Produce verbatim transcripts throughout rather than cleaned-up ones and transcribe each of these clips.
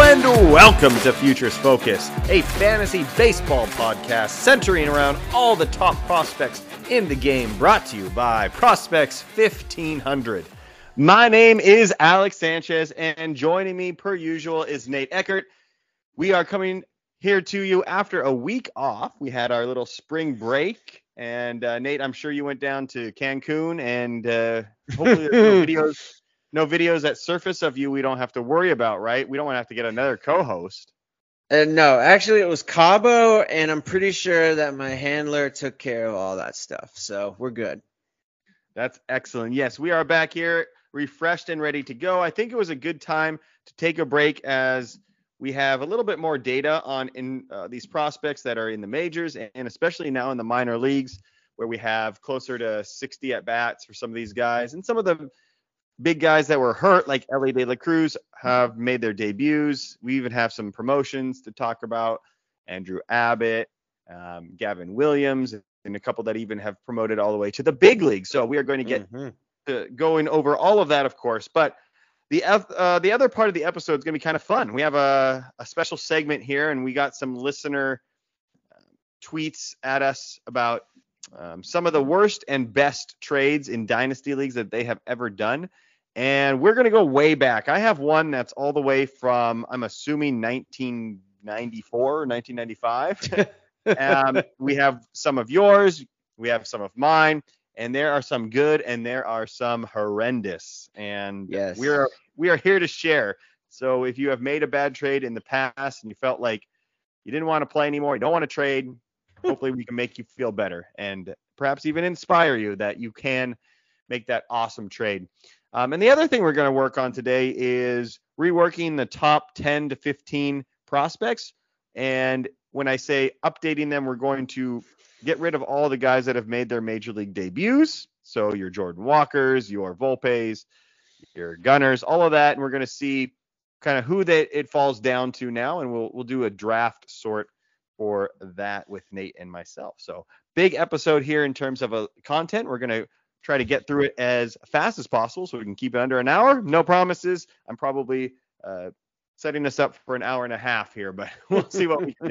and welcome to Futures Focus, a fantasy baseball podcast centering around all the top prospects in the game, brought to you by Prospects fifteen hundred. My name is Alex Sanchez, and joining me per usual is Nate Eckert. We are coming here to you after a week off. We had our little spring break, and uh, Nate, I'm sure you went down to Cancun, and uh, hopefully there's no videos. No videos that surface of you we don't have to worry about, right? We don't want to have to get another co-host. Uh, no, actually it was Cabo, and I'm pretty sure that my handler took care of all that stuff. So we're good. That's excellent. Yes, we are back here, refreshed and ready to go. I think it was a good time to take a break as we have a little bit more data on in uh, these prospects that are in the majors, and especially now in the minor leagues, where we have closer to sixty at-bats for some of these guys. And some of the big guys that were hurt, like Elly De La Cruz, have made their debuts. We even have some promotions to talk about. Andrew Abbott, um, Gavin Williams, and a couple that even have promoted all the way to the big league. So we are going to get mm-hmm. to going over all of that, of course. But the uh, the other part of the episode is going to be kind of fun. We have a, a special segment here, and we got some listener uh, tweets at us about um, some of the worst and best trades in dynasty leagues that they have ever done. And we're going to go way back. I have one that's all the way from, I'm assuming, nineteen ninety-four or nineteen ninety-five. um, we have some of yours. We have some of mine. And there are some good and there are some horrendous. And yes. we are we are here to share. So if you have made a bad trade in the past and you felt like you didn't want to play anymore, you don't want to trade, hopefully we can make you feel better and perhaps even inspire you that you can make that awesome trade. Um, and the other thing we're going to work on today is reworking the top ten to fifteen prospects. And when I say updating them, we're going to get rid of all the guys that have made their major league debuts. So your Jordan Walkers, your Volpes, your Gunners, all of that. And we're going to see kind of who that it falls down to now. And we'll we'll do a draft sort for that with Nate and myself. So big episode here in terms of a content. We're going to try to get through it as fast as possible so we can keep it under an hour. No promises. I'm probably uh, setting us up for an hour and a half here, but we'll see what we can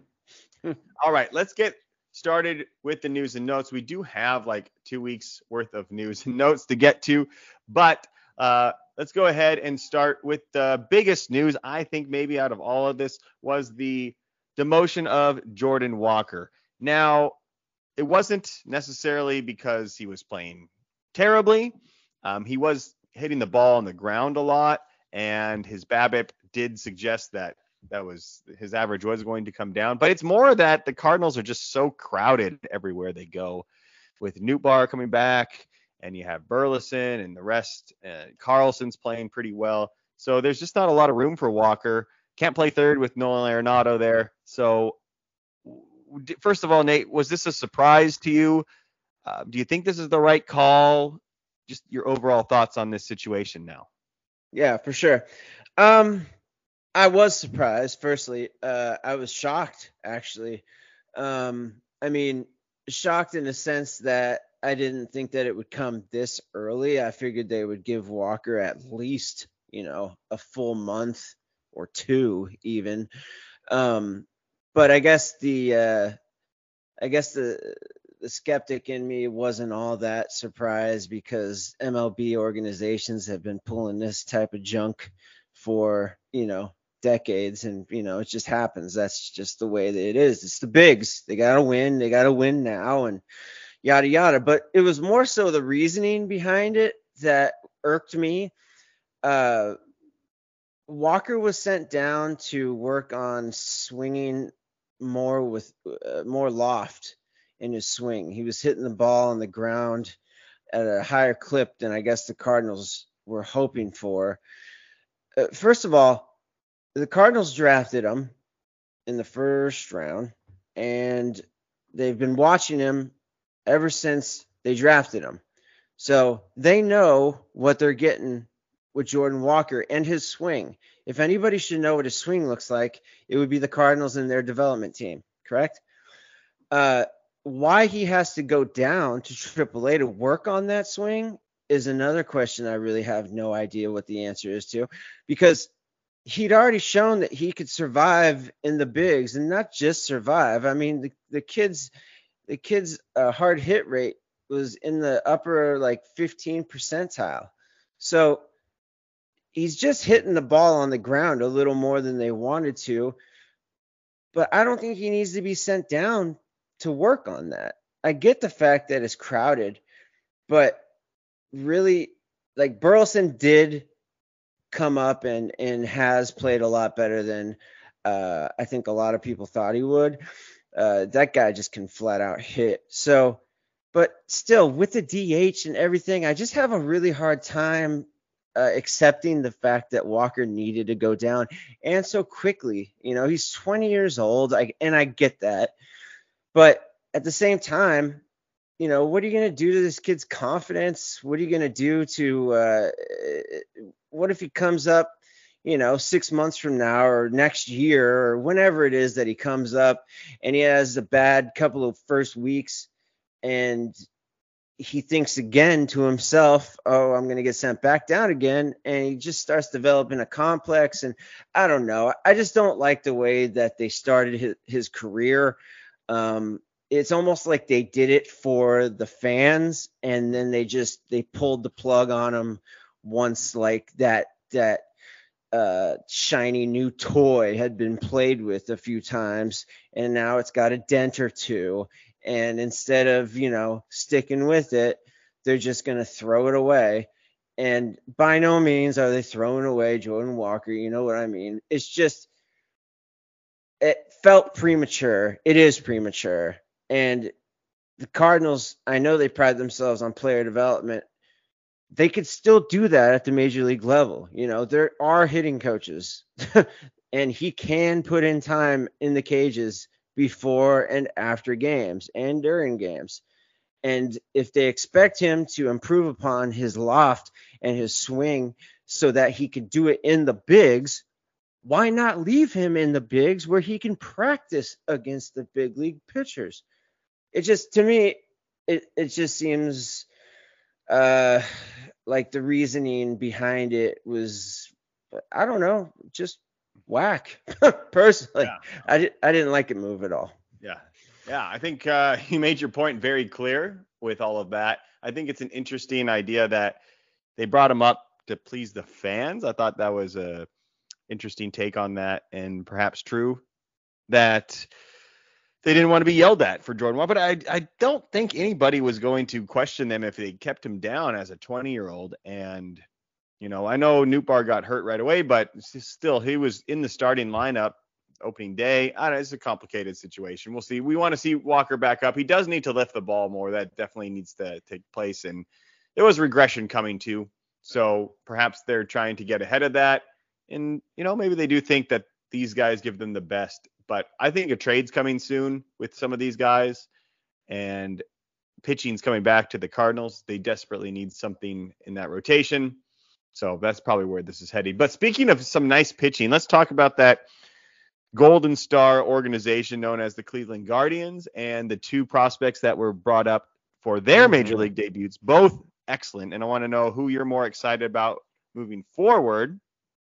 do. All right, let's get started with the news and notes. We do have like two weeks worth of news and notes to get to, but uh, let's go ahead and start with the biggest news, I think maybe out of all of this, was the demotion of Jordan Walker. Now, it wasn't necessarily because he was playing terribly. Um, he was hitting the ball on the ground a lot, and his BABIP did suggest that that was his average was going to come down. But it's more that the Cardinals are just so crowded everywhere they go, with Nootbaar coming back, and you have Burleson and the rest. Uh, Carlson's playing pretty well, so there's just not a lot of room for Walker. Can't play third with Nolan Arenado there, so. First of all, Nate, was this a surprise to you? Uh, do you think this is the right call? Just your overall thoughts on this situation now. Yeah, for sure. Um, I was surprised. Firstly, uh, I was shocked, actually. Um, I mean, shocked in the sense that I didn't think that it would come this early. I figured they would give Walker at least, you know, a full month or two even. Um, But I guess the uh, I guess the the skeptic in me wasn't all that surprised because M L B organizations have been pulling this type of junk for, you know, decades, and you know it just happens. That's just the way that it is. It's the bigs. They gotta win. They gotta win now, and yada yada. But it was more so the reasoning behind it that irked me. Uh, Walker was sent down to work on swinging more with uh, more loft in his swing. He was hitting the ball on the ground at a higher clip than I guess the Cardinals were hoping for. Uh, first of all, the Cardinals drafted him in the first round, and they've been watching him ever since they drafted him. So they know what they're getting with Jordan Walker and his swing. If anybody should know what his swing looks like, it would be the Cardinals and their development team, correct? Uh, why he has to go down to triple A to work on that swing is another question I really have no idea what the answer is to, because he'd already shown that he could survive in the bigs, and not just survive. I mean, the, the kids, the kids' uh, hard hit rate was in the upper like fifteen percentile. So he's just hitting the ball on the ground a little more than they wanted to. But I don't think he needs to be sent down to work on that. I get the fact that it's crowded, but really, like Burleson did come up and and has played a lot better than uh, I think a lot of people thought he would. Uh, that guy just can flat out hit. So, but still, with the D H and everything, I just have a really hard time uh, accepting the fact that Walker needed to go down and so quickly. You know, he's twenty years old, I, and I get that. But at the same time, you know, what are you going to do to this kid's confidence? What are you going to do to uh, what if he comes up, you know, six months from now or next year or whenever it is that he comes up and he has a bad couple of first weeks and he thinks again to himself, oh, I'm going to get sent back down again. And he just starts developing a complex. And I don't know. I just don't like the way that they started his, his career. Um, it's almost like they did it for the fans. And then they just, they pulled the plug on him once like that, that, uh, shiny new toy had been played with a few times. And now it's got a dent or two. And instead of, you know, sticking with it, they're just going to throw it away. And by no means are they throwing away Jordan Walker. You know what I mean? It's just, it felt premature. It is premature. And the Cardinals, I know they pride themselves on player development. They could still do that at the major league level. You know, there are hitting coaches and he can put in time in the cages before and after games and during games. And if they expect him to improve upon his loft and his swing so that he could do it in the bigs, why not leave him in the bigs where he can practice against the big league pitchers? It just, to me, it, it just seems uh, like the reasoning behind it was, I don't know, just whack. Personally, Yeah. I, di- I didn't like it move at all. Yeah. Yeah. I think uh, you made your point very clear with all of that. I think it's an interesting idea that they brought him up to please the fans. I thought that was a interesting take on that, and perhaps true that they didn't want to be yelled at for Jordan Walker. But I, I don't think anybody was going to question them if they kept him down as a twenty year old. And, you know, I know Nootbaar got hurt right away, but still he was in the starting lineup opening day. I don't know, it's a complicated situation. We'll see. We want to see Walker back up. He does need to lift the ball more. That definitely needs to take place. And there was regression coming too. So perhaps they're trying to get ahead of that. And, you know, maybe they do think that these guys give them the best. But I think a trade's coming soon with some of these guys. And pitching's coming back to the Cardinals. They desperately need something in that rotation. So that's probably where this is headed. But speaking of some nice pitching, let's talk about that Golden Star organization known as the Cleveland Guardians and the two prospects that were brought up for their major league debuts, both excellent. And I want to know who you're more excited about moving forward.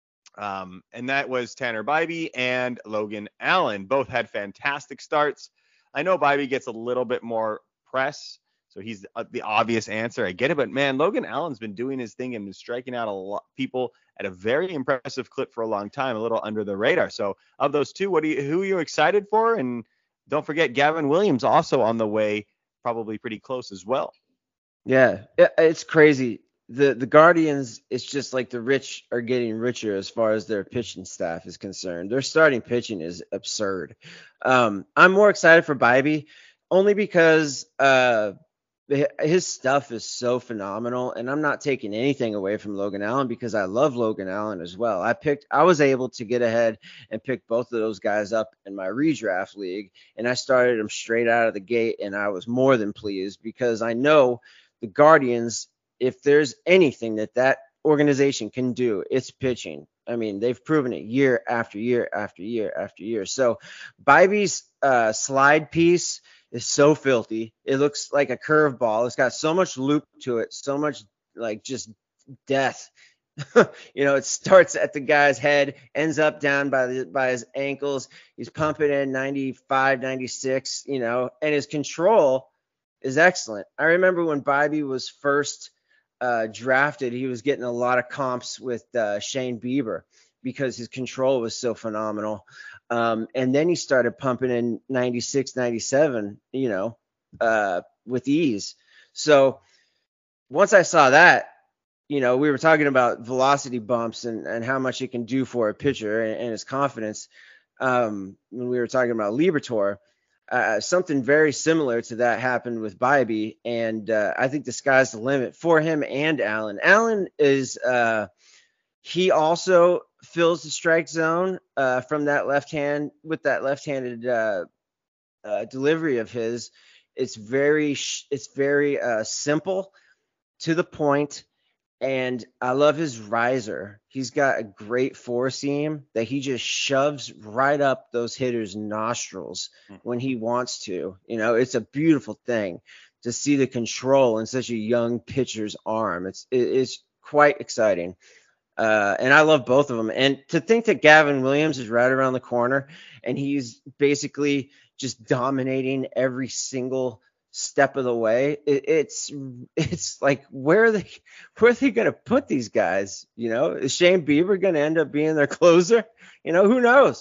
Um, and that was Tanner Bibee and Logan Allen. Both had fantastic starts. I know Bibee gets a little bit more press, so he's the obvious answer. I get it, but man, Logan Allen's been doing his thing and been striking out a lot people at a very impressive clip for a long time, a little under the radar. So of those two, what do you, who are you excited for? And don't forget Gavin Williams also on the way, probably pretty close as well. Yeah, it's crazy. The the Guardians, it's just like the rich are getting richer as far as their pitching staff is concerned. Their starting pitching is absurd. Um, I'm more excited for Bibee only because uh, his stuff is so phenomenal, and I'm not taking anything away from Logan Allen because I love Logan Allen as well. I picked, I was able to get ahead and pick both of those guys up in my redraft league, and I started them straight out of the gate, and I was more than pleased because I know the Guardians, if there's anything that that organization can do, it's pitching. I mean, they've proven it year after year after year after year. So Bibee's uh, slide piece is so filthy. It looks like a curveball. It's got so much loop to it, so much like just death You know, it starts at the guy's head, ends up down by the by his ankles. He's pumping in ninety-five, ninety-six, you know, and his control is excellent. I remember when Bobby was first uh, drafted, he was getting a lot of comps with uh, Shane Bieber because his control was so phenomenal. Um, and then he started pumping in ninety-six, ninety-seven, you know, uh, with ease. So once I saw that, you know, we were talking about velocity bumps and, and how much it can do for a pitcher and, and his confidence. Um, when we were talking about Liberatore, uh, something very similar to that happened with Bybee, and uh, I think the sky's the limit for him and Allen. Allen is uh, he also fills the strike zone uh, from that left hand with that left-handed uh, uh, delivery of his. It's very it's very uh, simple, to the point. And I love his riser. He's got a great four seam that he just shoves right up those hitters' nostrils when he wants to. You know, it's a beautiful thing to see the control in such a young pitcher's arm. It's it, it's quite exciting. Uh, and I love both of them. And to think that Gavin Williams is right around the corner and he's basically just dominating every single step of the way, it, it's it's like, where are they where are they gonna put these guys? You know, is Shane Bieber gonna end up being their closer? You know, who knows?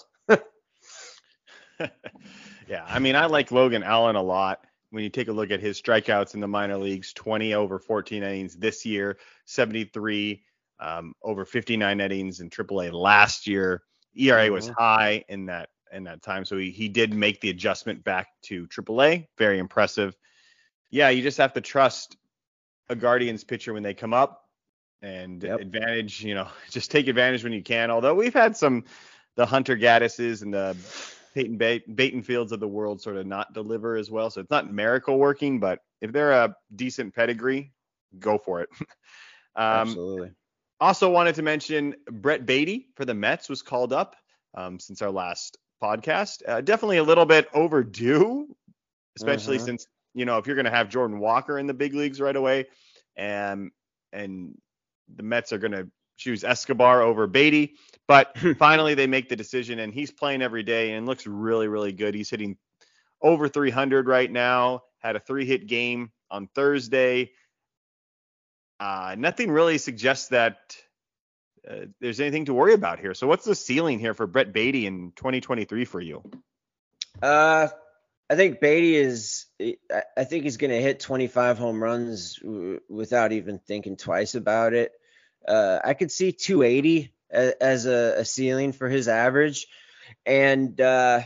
Yeah, I mean, I like Logan Allen a lot. When you take a look at his strikeouts in the minor leagues, twenty over fourteen innings this year, seventy-three um, over fifty-nine innings in triple A last year. E R A was high in that in that time, so he, he did make the adjustment back to triple A. Very impressive. Yeah, you just have to trust a Guardians pitcher when they come up, and yep. advantage, you know, just take advantage when you can. Although we've had some, the Hunter Gaddises and the Peyton Batenfields of the world sort of not deliver as well. So it's not miracle working, but if they're a decent pedigree, go for it. um, Absolutely. Also wanted to mention Brett Baty for the Mets was called up um, since our last podcast. Uh, definitely a little bit overdue, especially uh-huh. since, you know, if you're going to have Jordan Walker in the big leagues right away, and and the Mets are going to choose Escobar over Baty, but finally they make the decision, and he's playing every day and looks really, really good. He's hitting over three hundred right now. Had a three-hit game on Thursday. Uh, nothing really suggests that uh, there's anything to worry about here. So what's the ceiling here for Brett Baty in twenty twenty-three for you? Uh. I think Baty is, I think he's going to hit twenty-five home runs w- without even thinking twice about it. Uh, I could see two eighty as, as a, a ceiling for his average. And uh,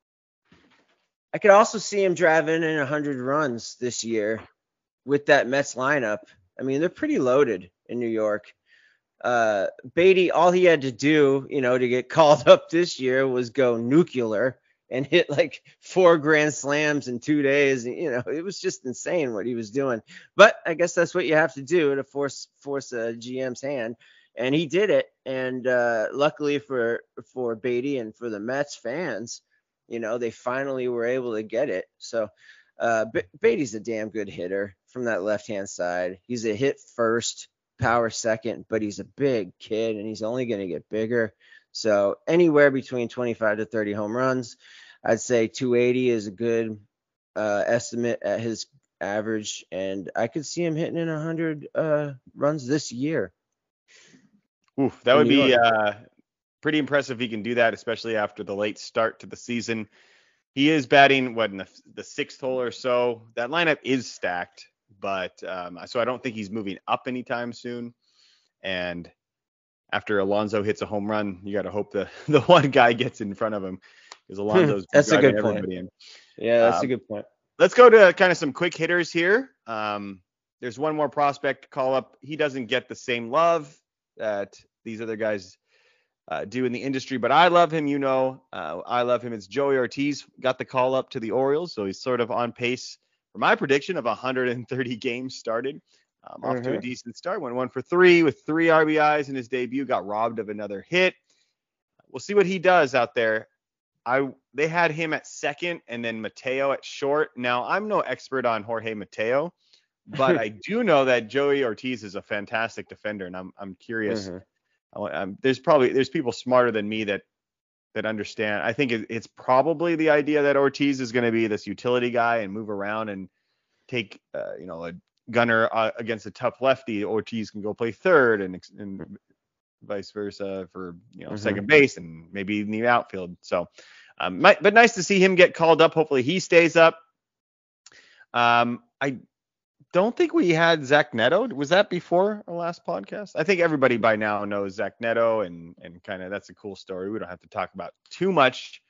I could also see him driving in one hundred runs this year with that Mets lineup. I mean, they're pretty loaded in New York. Uh, Baty, all he had to do, you know, to get called up this year was go nuclear and hit like four grand slams in two days. And, you know, it was just insane what he was doing. But I guess that's what you have to do to force force a G M's hand. And he did it. And uh, luckily for for Baty and for the Mets fans, you know, they finally were able to get it. So uh, B- Baty's a damn good hitter from that left-hand side. He's a hit first, power second, but he's a big kid, and he's only going to get bigger. So anywhere between twenty-five to thirty home runs, I'd say two eighty is a good uh, estimate at his average, and I could see him hitting in one hundred uh, runs this year. Oof, that would be uh, pretty impressive if he can do that, especially after the late start to the season. He is batting, what, in the, the sixth hole or so. That lineup is stacked, but um, so I don't think he's moving up anytime soon. And after Alonso hits a home run, you got to hope the, the one guy gets in front of him, because Alonso's that's driving a good everybody point. in. Yeah, that's um, a good point. Let's go to kind of some quick hitters here. Um, there's one more prospect to call up. He doesn't get the same love that these other guys uh, do in the industry, but I love him. You know, uh, I love him. It's Joey Ortiz. Got the call up to the Orioles, so he's sort of on pace for my prediction of one hundred thirty games started. Um, off mm-hmm. to a decent start. Went one for three with three R B Is in his debut. Got robbed of another hit. We'll see what he does out there. I they had him at second and then Mateo at short. Now, I'm no expert on Jorge Mateo, but I do know that Joey Ortiz is a fantastic defender, and I'm I'm curious. Mm-hmm. I, I'm, there's probably there's people smarter than me that that understand. I think it, it's probably the idea that Ortiz is going to be this utility guy and move around and take uh, you know a gunner uh, against a tough lefty. Ortiz can go play third and and vice versa for you know mm-hmm. second base and maybe in the outfield. So, um, might, but nice to see him get called up. Hopefully he stays up. Um, I don't think we had Zach Neto. Was that before our last podcast? I think everybody by now knows Zach Neto, and and kind of that's a cool story. We don't have to talk about too much.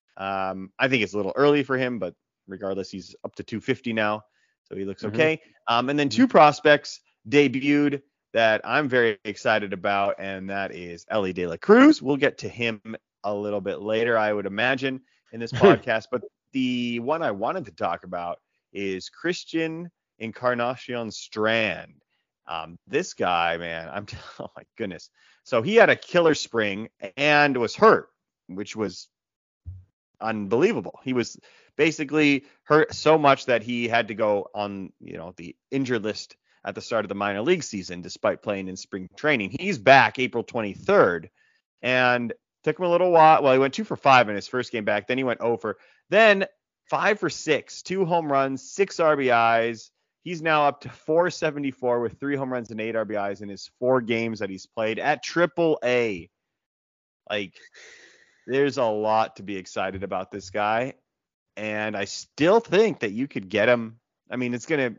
Um, I think it's a little early for him, but regardless, he's up to two fifty now, so he looks mm-hmm. okay. Um, and then two prospects debuted that I'm very excited about, and that is Elly De La Cruz. We'll get to him a little bit later, I would imagine, in this podcast. But the one I wanted to talk about is Christian Encarnacion Strand. Um, this guy, man, I'm t- oh my goodness. So he had a killer spring and was hurt, which was unbelievable. He was basically hurt so much that he had to go on, you know, the injured list at the start of the minor league season, despite playing in spring training. He's back April twenty-third, and took him a little while. Well, he went two for five in his first game back. Then he went oh for. Then five for six, two home runs, six R B Is. He's now up to four seventy-four with three home runs and eight R B Is in his four games that he's played at Triple A. Like, there's a lot to be excited about this guy, and I still think that you could get him. I mean, it's gonna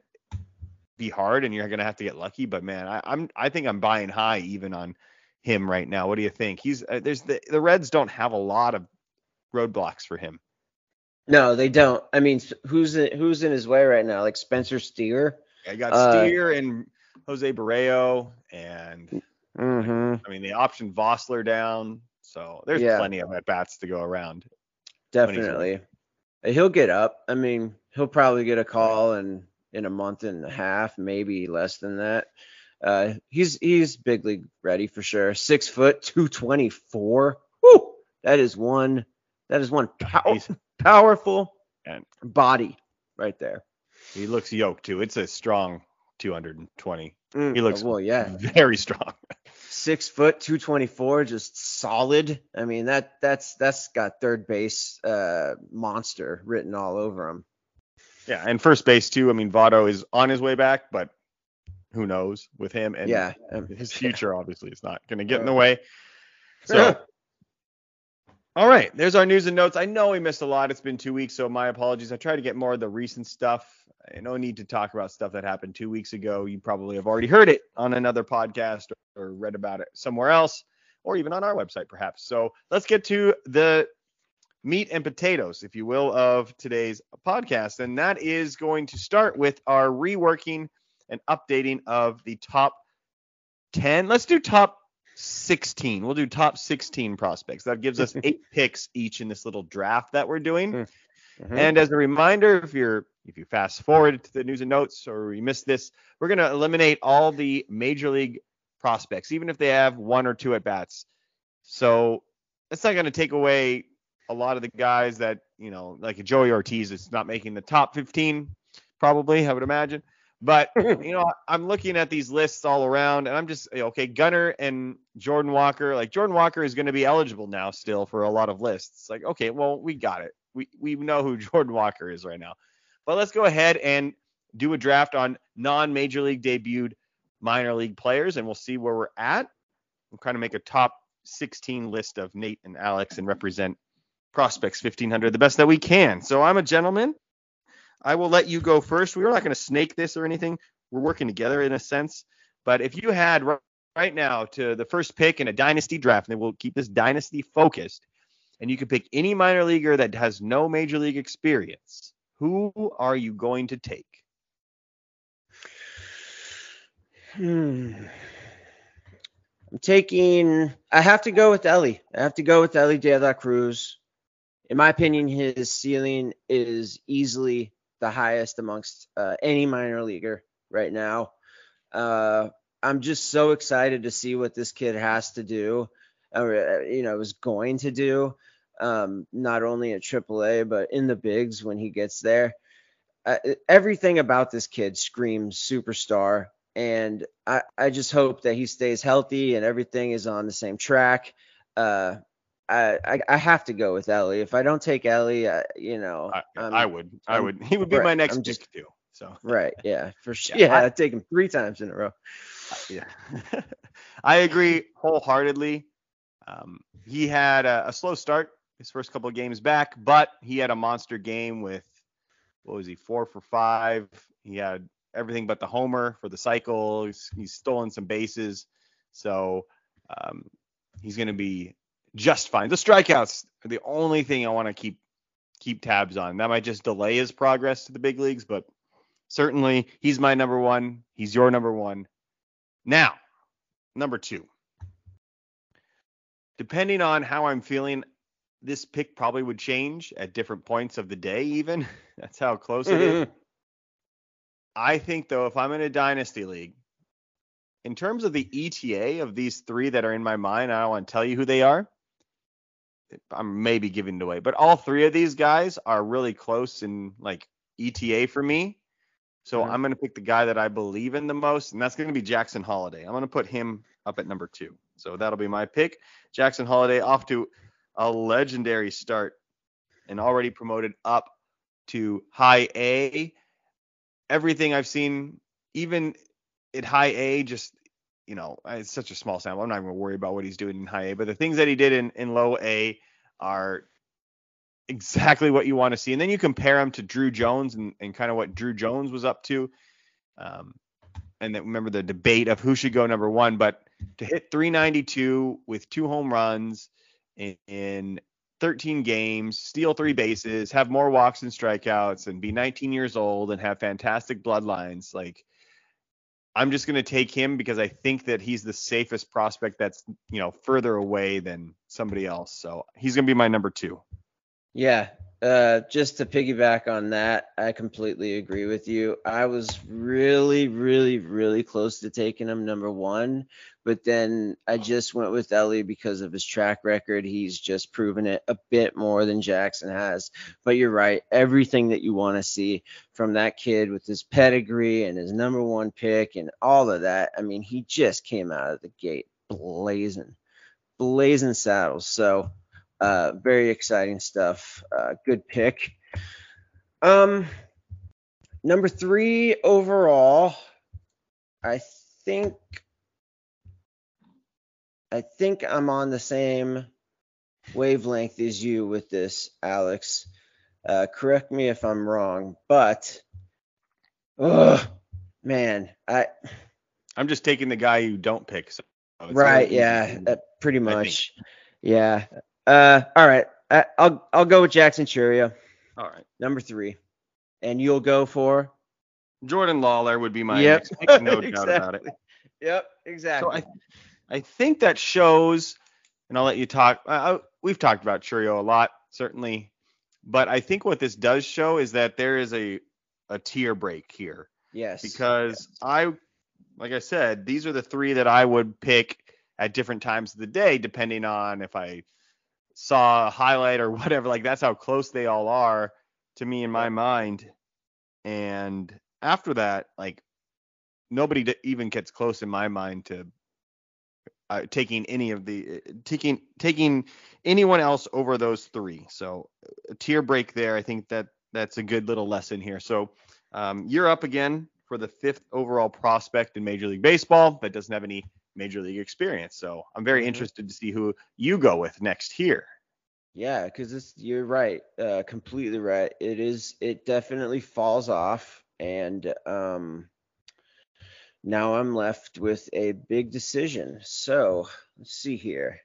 be hard, and you're gonna have to get lucky. But man, I, I'm I think I'm buying high even on him right now. What do you think? He's uh, there's the the Reds don't have a lot of roadblocks for him. No, they don't. I mean, who's in, who's in his way right now? Like Spencer Steer. I got Steer uh, and Jose Barrero, and mm-hmm. I mean they optioned Vossler down, so there's yeah. plenty of at bats to go around. Definitely, he'll get up. I mean, he'll probably get a call in in a month and a half, maybe less than that. Uh, he's he's big league ready for sure. Six foot, two twenty-four. Woo! That is one. That is one pow- powerful and body right there. He looks yoked too. It's a strong two twenty. Mm, he looks well, yeah, very strong. Six foot, two twenty-four, just solid. I mean, that that's that's got third base uh, monster written all over him. Yeah, and first base too. I mean, Votto is on his way back, but who knows with him and yeah, his future obviously is not going to get in the way. So. All right, there's our news and notes. I know we missed a lot. It's been two weeks, so my apologies. I tried to get more of the recent stuff. I no need to talk about stuff that happened two weeks ago. You probably have already heard it on another podcast or read about it somewhere else, or even on our website, perhaps. So let's get to the meat and potatoes, if you will, of today's podcast. And that is going to start with our reworking and updating of the top ten. Let's do top sixteen. We'll do top sixteen prospects. That gives us eight picks each in this little draft that we're doing. Mm-hmm. And as a reminder, if you're if you fast forward to the news and notes or you missed this, we're going to eliminate all the major league prospects, even if they have one or two at bats. So that's not going to take away a lot of the guys that, you know, like a Joey Ortiz is not making the top fifteen, probably, I would imagine. But, you know, I'm looking at these lists all around, and I'm just, okay, Gunnar and Jordan Walker. Like, Jordan Walker is going to be eligible now still for a lot of lists. Like, okay, well, we got it. We we know who Jordan Walker is right now. But let's go ahead and do a draft on non-major league debuted minor league players, and we'll see where we're at. We'll kind of make a top sixteen list of Nate and Alex and represent Prospects fifteen hundred the best that we can. So I'm a gentleman. I will let you go first. We're not going to snake this or anything. We're working together in a sense. But if you had right now to the first pick in a dynasty draft, and we'll keep this dynasty focused, and you could pick any minor leaguer that has no major league experience, who are you going to take? Hmm. I'm taking. I have to go with Elly. I have to go with Elly De La Cruz. In my opinion, his ceiling is easily the highest amongst uh, any minor leaguer right now. Uh, I'm just so excited to see what this kid has to do, or you know, is going to do, um, not only at triple A but in the bigs when he gets there. uh, everything about this kid screams superstar. And I, I just hope that he stays healthy and everything is on the same track. Uh, I, I, I have to go with Ellie. If I don't take Ellie, I, you know, I, I'm, I would. I I'm, would. He would be right, my next I'm pick just, too. So right. Yeah, for sure. yeah, Yeah, I, I take him three times in a row. yeah, I agree wholeheartedly. Um, he had a, a slow start his first couple of games back, but he had a monster game with what was he four for five. He had everything but the homer for the cycle. He's, he's stolen some bases, so um, he's going to be just fine. The strikeouts are the only thing I want to keep keep tabs on. That might just delay his progress to the big leagues, but certainly he's my number one. He's your number one. Now, number two. Depending on how I'm feeling, this pick probably would change at different points of the day, even. That's how close it is. I think, though, if I'm in a dynasty league, in terms of the E T A of these three that are in my mind, I don't want to tell you who they are. I'm maybe giving it away, but all three of these guys are really close in like E T A for me. So Uh-huh. I'm going to pick the guy that I believe in the most, and that's going to be Jackson Holliday. I'm going to put him up at number two. So that'll be my pick. Jackson Holliday off to a legendary start and already promoted up to high A. Everything I've seen, even at high A, just, you know, it's such a small sample. I'm not even going to worry about what he's doing in high A, but the things that he did in, in low A are exactly what you want to see. And then you compare him to Drew Jones and, and kind of what Drew Jones was up to. Um, and then remember the debate of who should go number one, but to hit three ninety-two with two home runs in, in thirteen games, steal three bases, have more walks and strikeouts, and be nineteen years old and have fantastic bloodlines, like, I'm just going to take him because I think that he's the safest prospect that's, you know, further away than somebody else. So he's going to be my number two. Yeah, uh, just to piggyback on that, I completely agree with you. I was really, really, really close to taking him number one, but then I just went with Ellie because of his track record. He's just proven it a bit more than Jackson has. But you're right, everything that you want to see from that kid with his pedigree and his number one pick and all of that. I mean, he just came out of the gate blazing, blazing saddles. So. Uh, very exciting stuff. Uh, good pick. Um, number three overall, I think. I think I'm on the same wavelength as you with this, Alex. Uh, correct me if I'm wrong, but, oh man, I. I'm just taking the guy you don't pick. So it's Right, really yeah, uh, pretty I much. Yeah. Uh, all right. I, I'll I'll go with Jackson Churio, All right. number three, and you'll go for. Jordan Lawler would be my Yep. next pick, no exactly. doubt about it. Yep, So exactly. I I think that shows, and I'll let you talk. Uh, we've talked about Churio a lot, certainly, but I think what this does show is that there is a a tier break here. Yes. Because I, like I said, these are the three that I would pick at different times of the day, depending on if I saw a highlight or whatever. Like, that's how close they all are to me in my Yep. mind. And after that, like, nobody d- even gets close in my mind to uh, taking any of the uh, taking taking anyone else over those three. So a tier break there. I think that that's a good little lesson here. So um, you're up again for the fifth overall prospect in Major League Baseball that doesn't have any Major League experience. So I'm very Mhm. interested to see who you go with next here. Yeah, because it's you're right, uh, completely right. It is. It definitely falls off, and um, now I'm left with a big decision. So let's see here.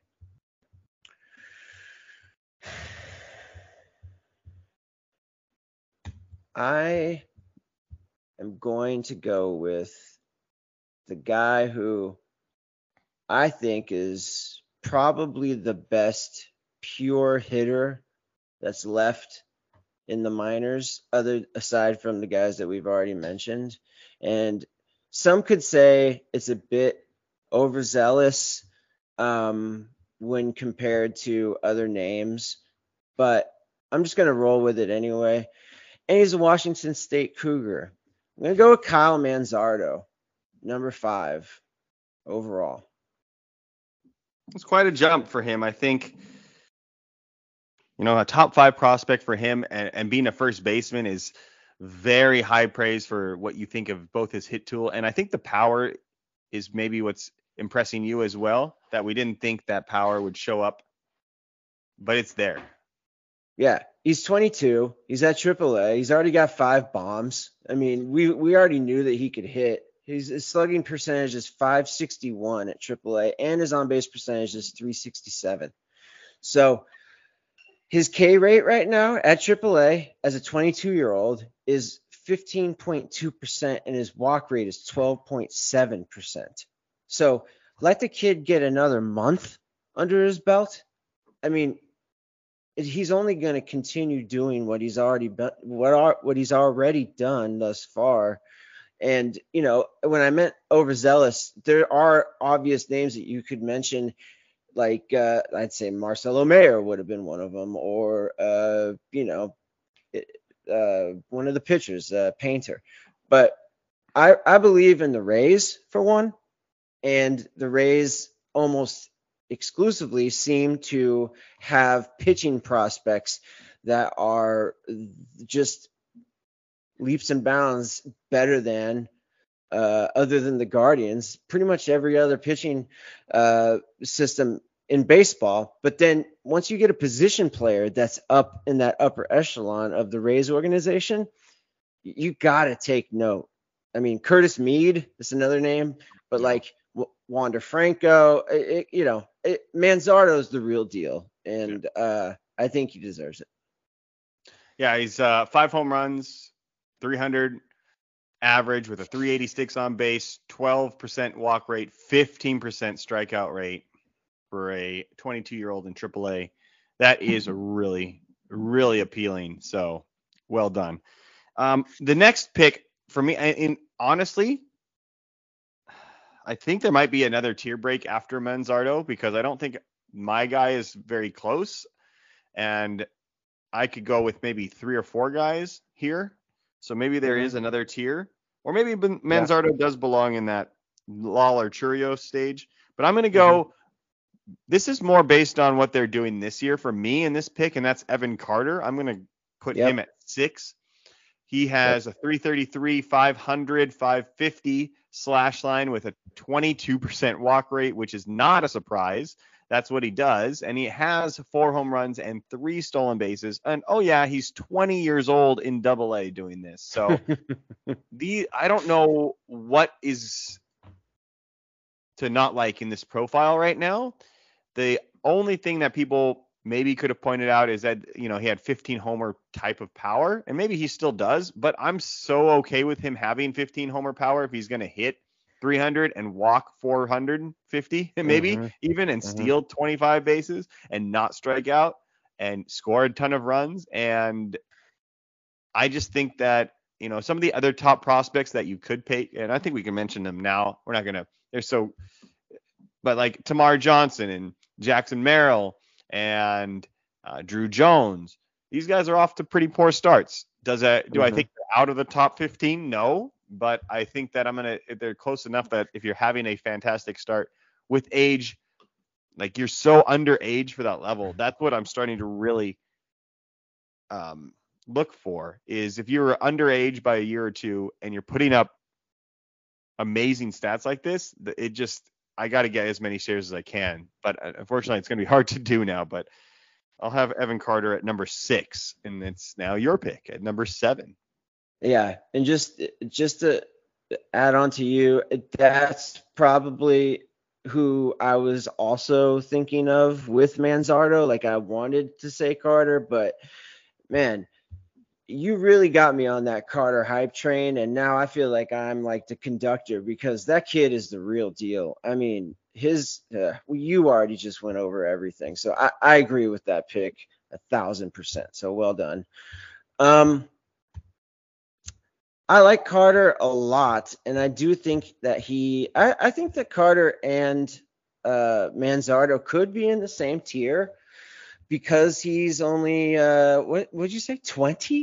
I am going to go with the guy who I think is probably the best pure hitter that's left in the minors, other aside from the guys that we've already mentioned. And some could say it's a bit overzealous um, when compared to other names, but I'm just going to roll with it anyway. and he's a Washington State Cougar. I'm going to go with Kyle Manzardo, number five overall. It's quite a jump for him. I think, you know, a top five prospect for him and, and being a first baseman is very high praise for what you think of both his hit tool. And I think the power is maybe what's impressing you as well, that we didn't think that power would show up, but it's there. Yeah, he's twenty-two. He's at triple A. He's already got five bombs. I mean, we we already knew that he could hit. His, his slugging percentage is five sixty-one at triple A, and his on-base percentage is three sixty-seven. So his K rate right now at triple A as a twenty-two-year-old is fifteen point two percent, and his walk rate is twelve point seven percent. So let the kid get another month under his belt. I mean, he's only going to continue doing what he's already what are, what he's already done thus far. And, you know, when I meant overzealous, there are obvious names that you could mention, like uh, I'd say Marcelo Mayer would have been one of them, or, uh, you know, uh, one of the pitchers, uh, Painter. But I, I believe in the Rays, for one, and the Rays almost exclusively seem to have pitching prospects that are just leaps and bounds better than uh, other than the Guardians, pretty much every other pitching uh, system in baseball. But then once you get a position player that's up in that upper echelon of the Rays organization, you got to take note. I mean, Curtis Mead is another name, but Yeah. like Wander Franco, it, it, you know, it, Manzardo is the real deal, and yeah. uh, I think he deserves it. Yeah, he's uh, five home runs, three hundred average with a three eighty-six on base, twelve percent walk rate, fifteen percent strikeout rate for a twenty-two-year-old in triple A. That is really, really appealing. So well done. Um, the next pick for me, in honestly, I think there might be another tier break after Manzardo, because I don't think my guy is very close, and I could go with maybe three or four guys here. So maybe there mm-hmm. is another tier, or maybe Manzardo yeah. does belong in that Lawler Churios stage. But I'm going to go. Mm-hmm. This is more based on what they're doing this year for me in this pick, and that's Evan Carter. I'm going to put yep. him at six. He has yep. a three thirty-three, five hundred, five fifty slash line with a twenty-two percent walk rate, which is not a surprise. That's what he does. And he has four home runs and three stolen bases. And oh yeah, he's twenty years old in double A doing this. So the I don't know what is to not like in this profile right now. The only thing that people maybe could have pointed out is that, you know, he had fifteen homer type of power, and maybe he still does, but I'm so okay with him having fifteen homer power if he's going to hit three hundred and walk four hundred fifty, maybe mm-hmm. even, and mm-hmm. steal twenty-five bases and not strike out and score a ton of runs. And I just think that, you know, some of the other top prospects that you could pay, and I think we can mention them now. We're not going to, they're so, but like Tamar Johnson and Jackson Merrill and uh, Drew Jones, these guys are off to pretty poor starts. Does that, do mm-hmm. I think they're out of the top fifteen? No, but I think that I'm going to, they're close enough that if you're having a fantastic start with age, like you're so underage for that level, that's what I'm starting to really um, look for, is if you're underage by a year or two and you're putting up amazing stats like this, it just, I got to get as many shares as I can, but unfortunately it's going to be hard to do now. But I'll have Evan Carter at number six, and it's now your pick at number seven. Yeah, and just just to add on to you, that's probably who I was also thinking of with Manzardo. Like, I wanted to say Carter, but man, you really got me on that Carter hype train, and now I feel like I'm like the conductor, because that kid is the real deal. I mean, his uh, you already just went over everything, so I, I agree with that pick a thousand percent. So well done. Um, I like Carter a lot, and I do think that he, I, I think that Carter and uh, Manzardo could be in the same tier, because he's only uh, what would you say, twenty?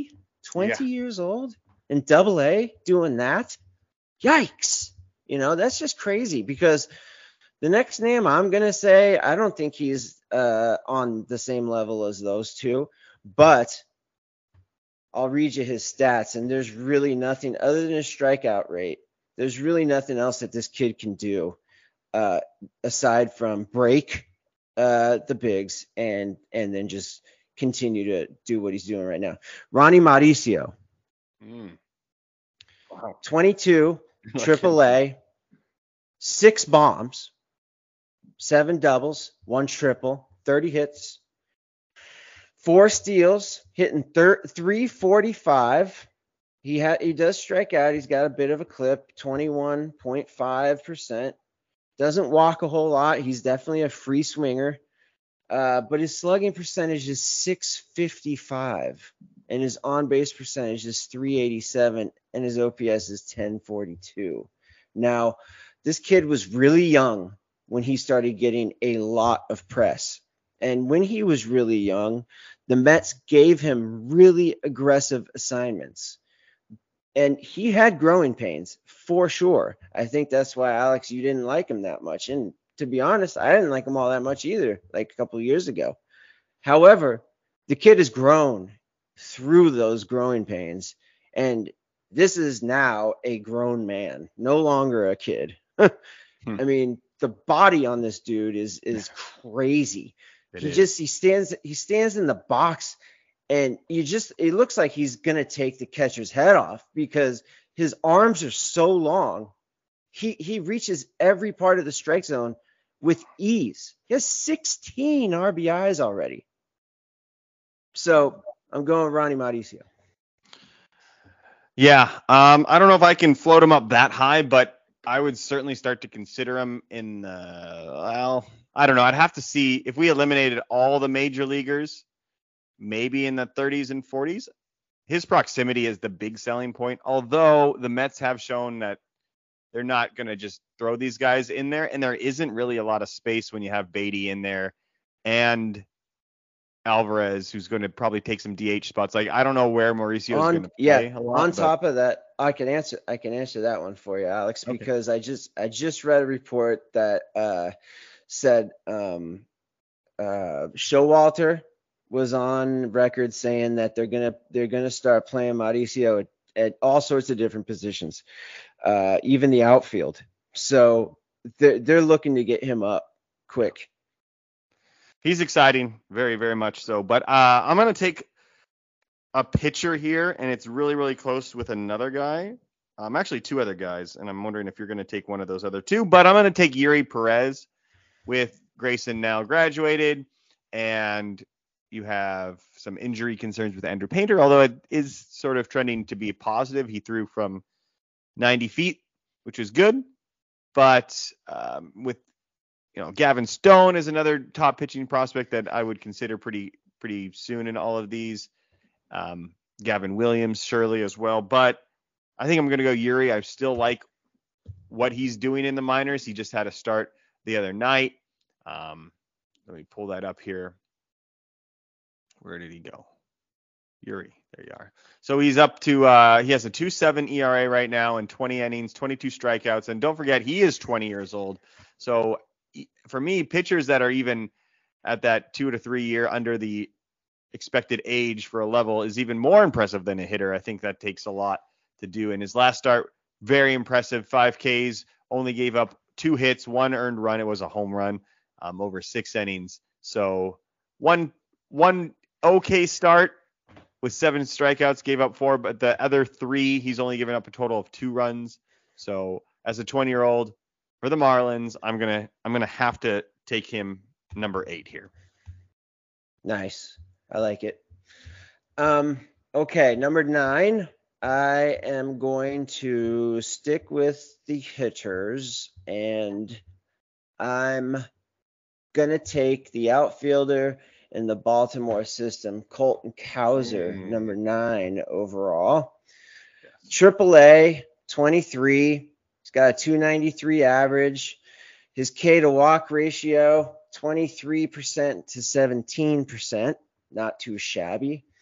twenty Yeah. years old in double A doing that. Yikes. You know, that's just crazy because the next name I'm going to say, I don't think he's uh, on the same level as those two, but I'll read you his stats, and there's really nothing other than his strikeout rate. There's really nothing else that this kid can do uh, aside from break uh, the bigs and and then just continue to do what he's doing right now. Ronnie Mauricio, Mm. Wow. twenty-two, triple A, six bombs, seven doubles, one triple, thirty hits, four steals, hitting thir- three forty-five. He ha- he does strike out. He's got a bit of a clip, twenty-one point five percent. Doesn't walk a whole lot. He's definitely a free swinger. Uh, but his slugging percentage is six fifty-five, and his on-base percentage is three eighty-seven, and his O P S is ten forty-two. Now, this kid was really young when he started getting a lot of press. And when he was really young, the Mets gave him really aggressive assignments. And he had growing pains for sure. I think that's why, Alex, you didn't like him that much. And to be honest, I didn't like him all that much either, like a couple of years ago. However, the kid has grown through those growing pains. And this is now a grown man, no longer a kid. I mean, the body on this dude is is crazy. It he is. just he stands he stands in the box, and you just it looks like he's gonna take the catcher's head off because his arms are so long. He he reaches every part of the strike zone with ease. He has sixteen R B Is already. So I'm going Ronnie Mauricio. Yeah. Um, I don't know if I can float him up that high, but I would certainly start to consider him in the, well, I don't know. I'd have to see if we eliminated all the major leaguers, maybe in the thirties and forties. His proximity is the big selling point, although the Mets have shown that they're not going to just throw these guys in there, and there isn't really a lot of space when you have Beatty in there and Alvarez, who's going to probably take some D H spots. Like, I don't know where Mauricio is going to play yeah, a lot. on but... top of that, I can answer I can answer that one for you, Alex, Okay. because I just I just read a report that uh, said um, uh, Showalter was on record saying that they're gonna they're gonna start playing Mauricio at, at all sorts of different positions, uh, even the outfield. So they're they're looking to get him up quick. He's exciting, very, very much so. But uh, I'm going to take a pitcher here, and it's really, really close with another guy. Um, actually, two other guys, and I'm wondering if you're going to take one of those other two. But I'm going to take Yuri Perez with Grayson now graduated, and you have some injury concerns with Andrew Painter, although it is sort of trending to be positive. He threw from ninety feet, which is good. But um, with You know, Gavin Stone is another top pitching prospect that I would consider pretty pretty soon in all of these. Um, Gavin Williams, surely as well. But I think I'm going to go Yuri. I still like what he's doing in the minors. He just had a start the other night. Um, let me pull that up here. Where did he go? Yuri. There you are. So he's up to, uh, he has a two point seven E R A right now and twenty innings, twenty-two strikeouts. And don't forget, he is twenty years old. So for me, pitchers that are even at that two to three year under the expected age for a level is even more impressive than a hitter. I think that takes a lot to do. In his last start, very impressive. five Ks, only gave up two hits, one earned run. It was a home run um, over six innings. So one one okay start with seven strikeouts, gave up four, but the other three, he's only given up a total of two runs. So as a twenty-year-old for the Marlins, I'm gonna I'm gonna have to take him number eight here. Nice, I like it. Um, okay, number nine. I am going to stick with the hitters, and I'm gonna take the outfielder in the Baltimore system, Colton Cowser, mm. number nine overall. Yes. Triple A, twenty-three. He's got a two ninety-three average. His K to walk ratio, twenty-three percent to seventeen percent. Not too shabby.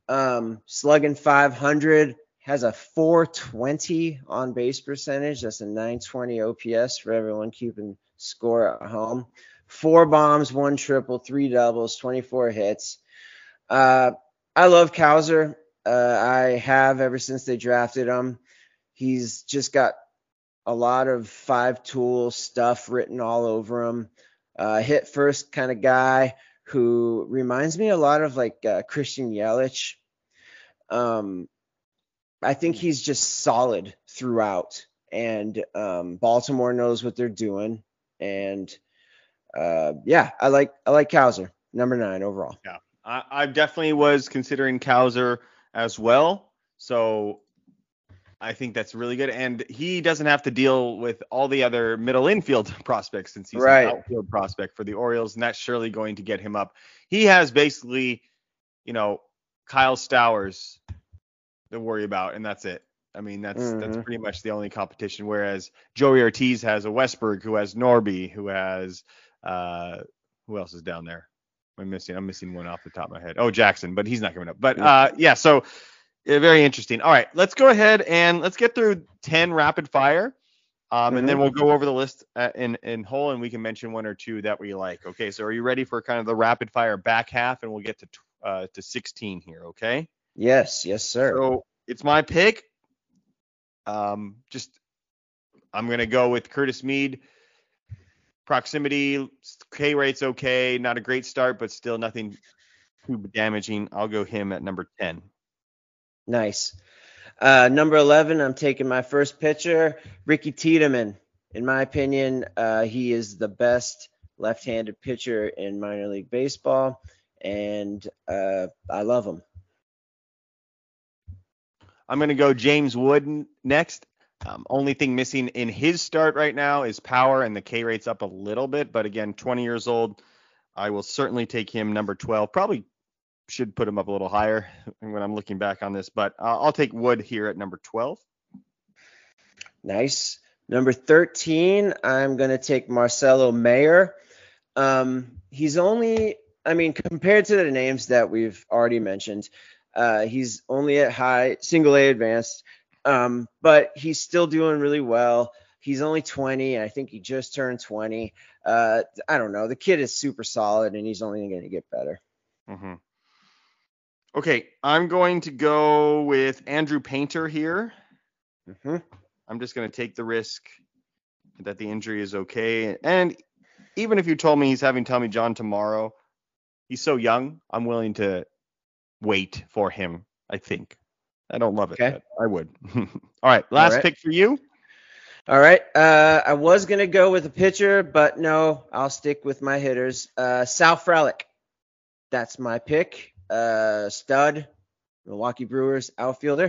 Um, slugging five hundred, has a four twenty on base percentage. That's a nine twenty O P S for everyone keeping score at home. Four bombs, one triple, three doubles, twenty-four hits. Uh, I love Cowser. Uh, I have ever since they drafted him. He's just got a lot of five tool stuff written all over him. Uh, hit first kind of guy who reminds me a lot of like uh, Christian Yelich. Um, I think he's just solid throughout, and um, Baltimore knows what they're doing. And uh, yeah, I like I like Cowser, number nine overall. Yeah, I, I definitely was considering Cowser as well. So I think that's really good. And he doesn't have to deal with all the other middle infield prospects since he's Right. an outfield prospect for the Orioles, and that's surely going to get him up. He has basically, you know, Kyle Stowers to worry about, and that's it. I mean, that's mm-hmm. that's pretty much the only competition. Whereas Joey Ortiz has a Westberg, who has Norby, who has uh, who else is down there? I'm missing. I'm missing one off the top of my head. Oh, Jackson, but he's not coming up. But uh, yeah, so. Yeah, very interesting. All right, let's go ahead and let's get through ten rapid fire, um, mm-hmm. and then we'll go over the list in in whole, and we can mention one or two that we like. Okay, so are you ready for kind of the rapid fire back half, and we'll get to uh, to sixteen here. Okay. Yes, yes, sir. So it's my pick. Um, just I'm gonna go with Curtis Mead. Proximity, K rate's okay, not a great start, but still nothing too damaging. I'll go him at number ten. Nice. Uh, number eleven, I'm taking my first pitcher, Ricky Tiedemann. In my opinion, uh, he is the best left-handed pitcher in minor league baseball, and uh, I love him. I'm going to go James Wood next. Um, only thing missing in his start right now is power, and the K rate's up a little bit. But again, twenty years old. I will certainly take him number twelve. Probably should put him up a little higher when I'm looking back on this, but uh, I'll take Wood here at number twelve. Nice. Number thirteen, I'm going to take Marcelo Mayer. Um, he's only, I mean, compared to the names that we've already mentioned, uh, he's only at high, single A advanced, um, but he's still doing really well. He's only twenty. I think he just turned twenty. Uh, I don't know. The kid is super solid, and he's only going to get better. Mm-hmm. Okay, I'm going to go with Andrew Painter here. Mm-hmm. I'm just going to take the risk that the injury is okay. And even if you told me he's having Tommy John tomorrow, he's so young, I'm willing to wait for him, I think. I don't love it, okay. But I would. All right, last All right. pick for you. All right, uh, I was going to go with a pitcher, but no, I'll stick with my hitters. Uh, Sal Frelick, that's my pick. Uh, stud, Milwaukee Brewers outfielder.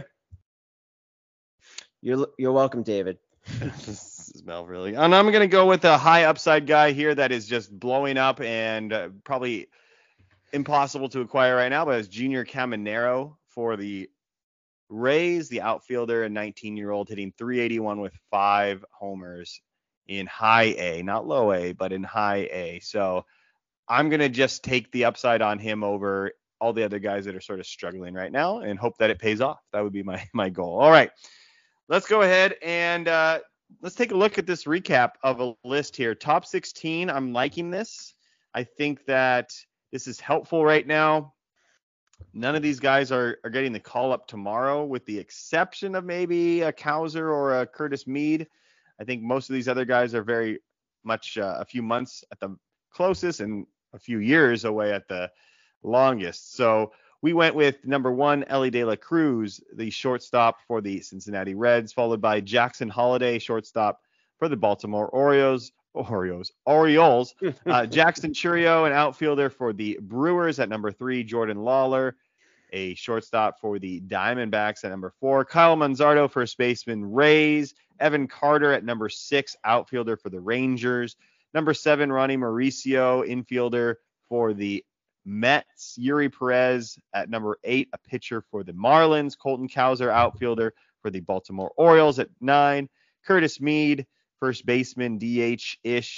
You're you're welcome, David. Smell really. And I'm gonna go with a high upside guy here that is just blowing up and uh, probably impossible to acquire right now, but it's Junior Caminero for the Rays, the outfielder, a nineteen-year-old hitting three eighty-one with five homers in high A, not low A, but in high A. So I'm gonna just take the upside on him over all the other guys that are sort of struggling right now and hope that it pays off. That would be my, my goal. All right, let's go ahead and uh, let's take a look at this recap of a list here. Top sixteen, I'm liking this. I think that this is helpful right now. None of these guys are, are getting the call up tomorrow with the exception of maybe a Cowser or a Curtis Mead. I think most of these other guys are very much uh, a few months at the closest and a few years away at the longest. So we went with number one, Elly De La Cruz, the shortstop for the Cincinnati Reds, followed by Jackson Holliday, shortstop for the Baltimore Orioles. Orioles, Orioles. Uh, Jackson Chourio, an outfielder for the Brewers at number three. Jordan Lawler, a shortstop for the Diamondbacks at number four. Kyle Manzardo, first baseman, Rays. Evan Carter at number six, outfielder for the Rangers. Number seven, Ronnie Mauricio, infielder for the Mets. Yuri Perez at number eight, a pitcher for the Marlins. Colton Cowser, outfielder for the Baltimore Orioles at nine. Curtis Mead, first baseman, D H-ish,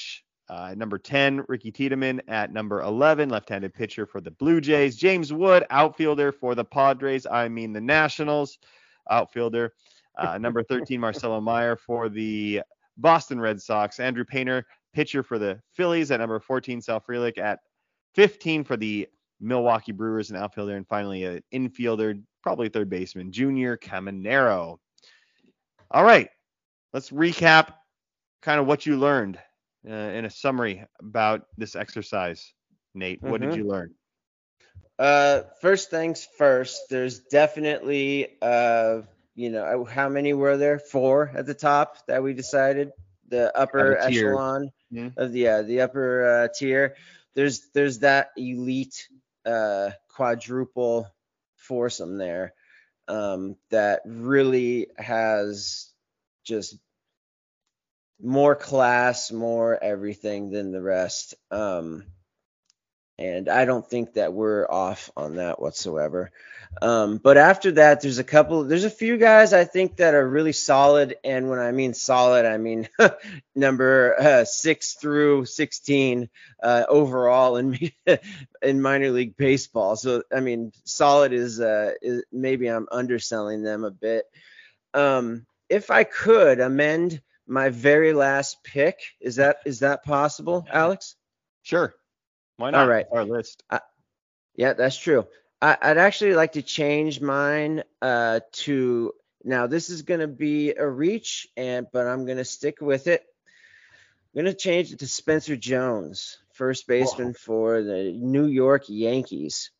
Uh, number ten, Ricky Tiedemann. At number eleven, left-handed pitcher for the Blue Jays. James Wood, outfielder for the Padres. I mean the Nationals, outfielder. Uh, number thirteen, Marcelo Meyer for the Boston Red Sox. Andrew Painter, pitcher for the Phillies. At number fourteen, Sal Frelick. At fifteen for the Milwaukee Brewers, an outfielder. And finally, an infielder, probably third baseman, Junior Caminero. All right, let's recap kind of what you learned uh, in a summary about this exercise. Nate, what Mm-hmm. did you learn? Uh, first things first, there's definitely, uh, you know, how many were there? Four at the top that we decided. The upper Uh, the tier. echelon Mhm. of the, uh, the upper uh, tier. There's there's that elite uh, quadruple foursome there um, that really has just more class, more everything than the rest. Um, and I don't think that we're off on that whatsoever. Um, but after that, there's a couple, there's a few guys I think that are really solid. And when I mean solid, I mean number uh, six through sixteen uh, overall in in minor league baseball. So I mean, solid is, uh, is maybe I'm underselling them a bit. Um, if I could amend my very last pick, is that is that possible, Alex? Sure. Why not? All right. Our list. I, yeah, that's true. I, I'd actually like to change mine uh, to now. This is going to be a reach, and but I'm going to stick with it. I'm going to change it to Spencer Jones, first baseman Whoa. for the New York Yankees.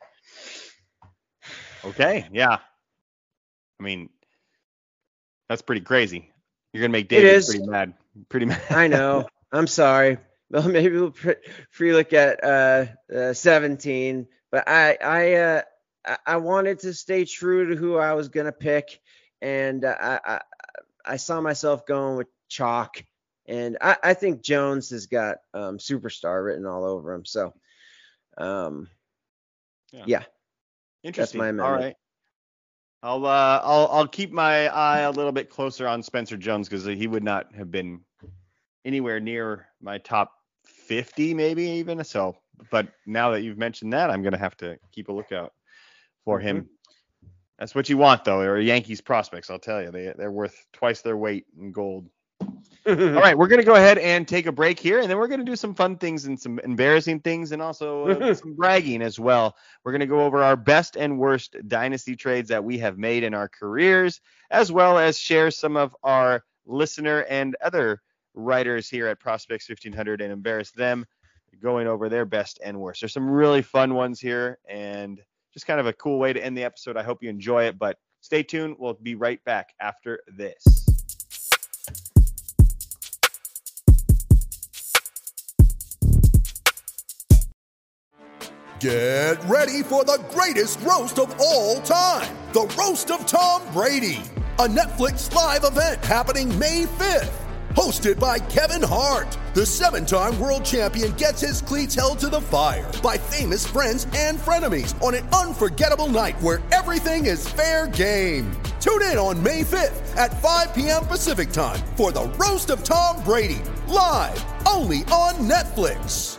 Okay. Yeah. I mean, that's pretty crazy. You're gonna make David pretty mad. Pretty mad. I know. I'm sorry. Well, maybe we'll free look at uh, uh, seventeen, but I I uh, I wanted to stay true to who I was gonna pick, and uh, I, I I saw myself going with chalk, and I, I think Jones has got um, superstar written all over him. So, um, yeah, yeah. Interesting. That's my all right. I'll uh I'll I'll keep my eye a little bit closer on Spencer Jones because he would not have been anywhere near my top fifty, maybe even. So, but now that you've mentioned that, I'm gonna have to keep a lookout for Mm-hmm. him. That's what you want, though. Or Yankees prospects, I'll tell you, they they're worth twice their weight in gold. All right, we're gonna go ahead and take a break here, and then we're gonna do some fun things and some embarrassing things, and also uh, some bragging as well. We're gonna go over our best and worst dynasty trades that we have made in our careers, as well as share some of our listener and other writers here at Prospects fifteen hundred and embarrass them, going over their best and worst. There's some really fun ones here, and just kind of a cool way to end the episode. I hope you enjoy it, but stay tuned. We'll be right back after this. Get ready for the greatest roast of all time, the Roast of Tom Brady, a Netflix live event happening May fifth. Hosted by Kevin Hart, the seven-time world champion gets his cleats held to the fire by famous friends and frenemies on an unforgettable night where everything is fair game. Tune in on May fifth at five p.m. Pacific time for the Roast of Tom Brady, live only on Netflix.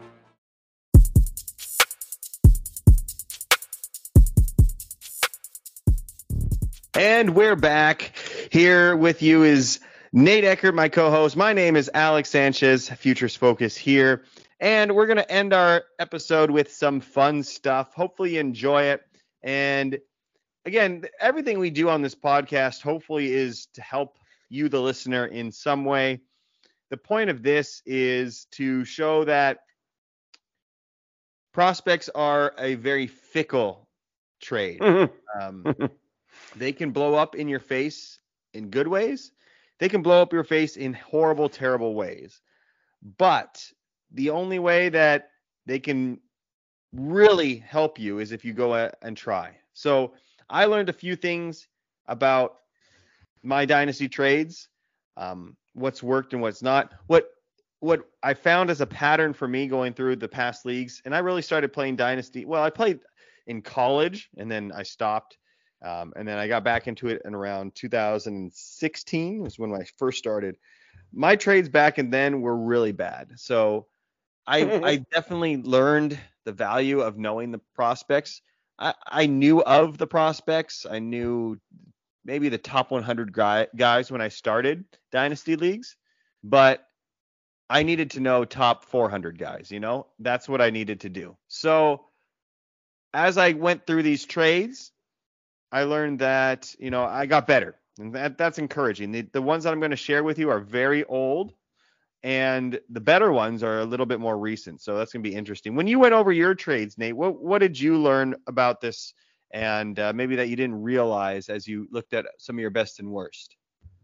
And we're back. Here with you is Nate Eckert, my co-host. My name is Alex Sanchez, Futures Focus here. And we're going to end our episode with some fun stuff. Hopefully you enjoy it. And again, everything we do on this podcast hopefully is to help you, the listener, in some way. The point of this is to show that prospects are a very fickle trade. Um, they can blow up in your face in good ways. They can blow up your face in horrible, terrible ways. But the only way that they can really help you is if you go and try. So I learned a few things about my dynasty trades, um, what's worked and what's not. What what I found as a pattern for me going through the past leagues, and I really started playing dynasty. Well, I played in college, and then I stopped. Um, and then I got back into it in around two thousand sixteen was when I first started. my trades back and then were really bad. So I I definitely learned the value of knowing the prospects. I, I knew of the prospects. I knew maybe the top one hundred guy, guys when I started Dynasty Leagues, but I needed to know top four hundred guys, you know? That's what I needed to do. So as I went through these trades, I learned that, you know, I got better. And that, that's encouraging. The, the ones that I'm going to share with you are very old, and the better ones are a little bit more recent. So that's going to be interesting. When you went over your trades, Nate, what, what did you learn about this, and uh, maybe that you didn't realize as you looked at some of your best and worst?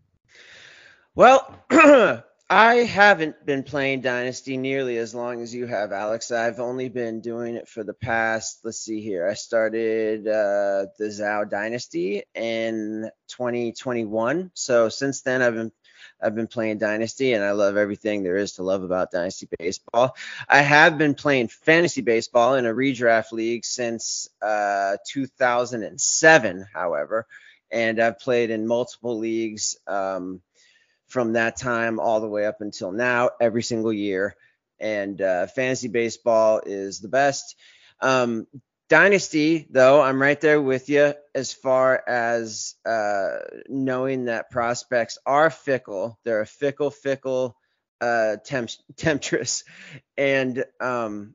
Well, I haven't been playing Dynasty nearly as long as you have, Alex. I've only been doing it for the past, let's see here. I started uh, the Zao Dynasty in twenty twenty-one. So since then, I've been I've been playing Dynasty, and I love everything there is to love about Dynasty Baseball. I have been playing Fantasy Baseball in a redraft league since uh, two thousand seven, however, and I've played in multiple leagues um, from that time all the way up until now, every single year. And uh, Fantasy Baseball is the best. Um, Dynasty, though, I'm right there with you as far as uh, knowing that prospects are fickle. They're a fickle, fickle uh, temp- temptress. And um,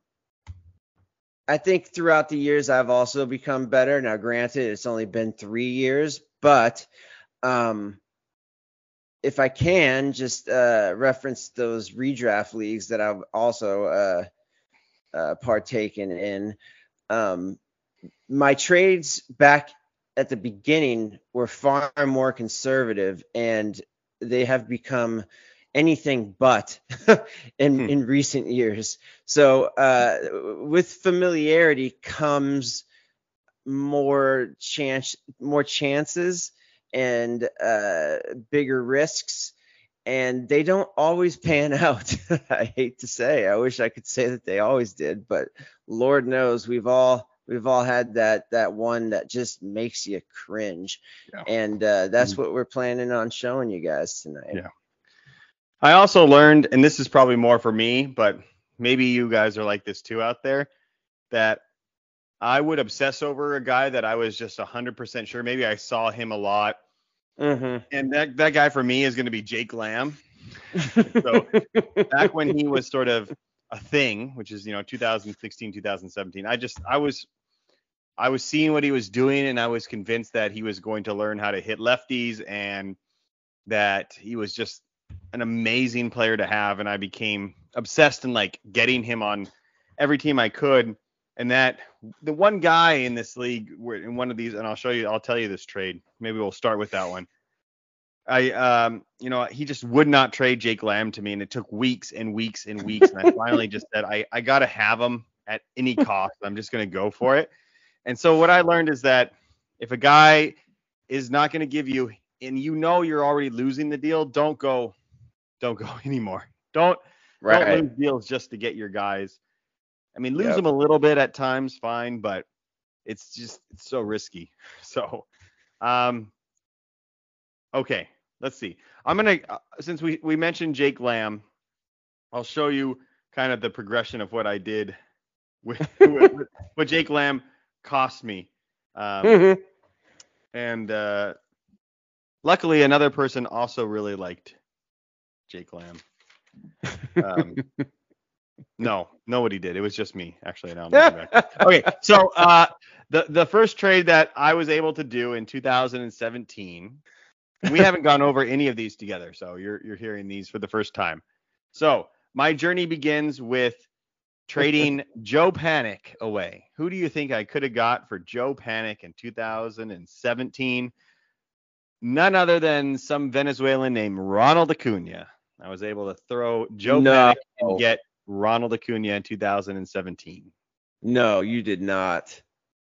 I think throughout the years, I've also become better. Now, granted, it's only been three years, but um, if I can just uh, reference those redraft leagues that I've also uh, uh, partaken in. Um, my trades back at the beginning were far more conservative, and they have become anything but in, hmm. in recent years. So uh, with familiarity comes more chance, more chances and uh, bigger risks, and they don't always pan out. I hate to say, I wish I could say that they always did, but Lord knows we've all we've all had that that one that just makes you cringe. Yeah. And uh, that's mm-hmm. what we're planning on showing you guys tonight. Yeah. I also learned, and this is probably more for me, but maybe you guys are like this too out there, that I would obsess over a guy that I was just one hundred percent sure. Maybe I saw him a lot. Mm-hmm. And that, that guy for me is going to be Jake Lamb. So back when he was sort of a thing, which is, you know, two thousand sixteen, two thousand seventeen, I just, I was, I was seeing what he was doing, and I was convinced that he was going to learn how to hit lefties, and that he was just an amazing player to have. And I became obsessed in like getting him on every team I could. And that the one guy in this league, in one of these, and I'll show you, I'll tell you this trade. Maybe we'll start with that one. I, um, you know, he just would not trade Jake Lamb to me, and it took weeks and weeks and weeks. And I finally just said, I, I got to have him at any cost. I'm just going to go for it. And so what I learned is that if a guy is not going to give you, and you know you're already losing the deal, don't go, don't go anymore. Don't, right. don't lose deals just to get your guys. I mean, lose yep. them a little bit at times, fine, but it's just it's so risky. So, um, okay, let's see. I'm gonna uh, since we we mentioned Jake Lamb, I'll show you kind of the progression of what I did with, with what Jake Lamb cost me. Um, mm-hmm. And uh, luckily, another person also really liked Jake Lamb. Um, No, nobody did. It was just me, actually. Now I'm looking back. Okay, so uh, the the first trade that I was able to do in two thousand seventeen, we haven't gone over any of these together, so you're you're hearing these for the first time. So my journey begins with trading Joe Panik away. Who do you think I could have got for Joe Panik in two thousand seventeen? None other than some Venezuelan named Ronald Acuna. I was able to throw Joe no. Panik and get Ronald Acuna in two thousand seventeen. No, you did not.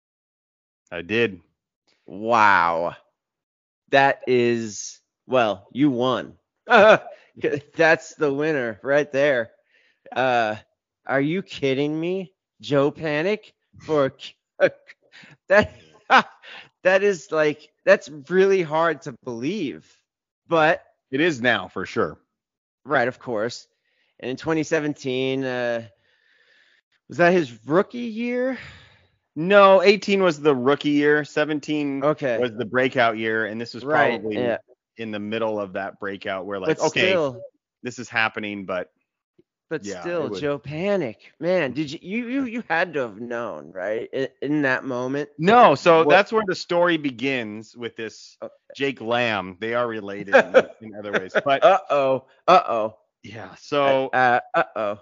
I did. Wow. That is, well, you won. That's the winner right there. Uh, are you kidding me? Joe Panik for that? That is like, that's really hard to believe, but it is now for sure. Right, of course. And in twenty seventeen, uh, was that his rookie year? No, eighteen was the rookie year. seventeen Okay. was the breakout year, and this was Right, probably yeah. in the middle of that breakout where like, But okay, still, this is happening, but but yeah, still, it was- Joe Panic, man, did you you you, you had to have known, right? In, in that moment. no. So What- that's where the story begins with this Oh. Jake Lamb. They are related in, in other ways, but Uh oh. Uh oh. yeah. So Uh uh oh.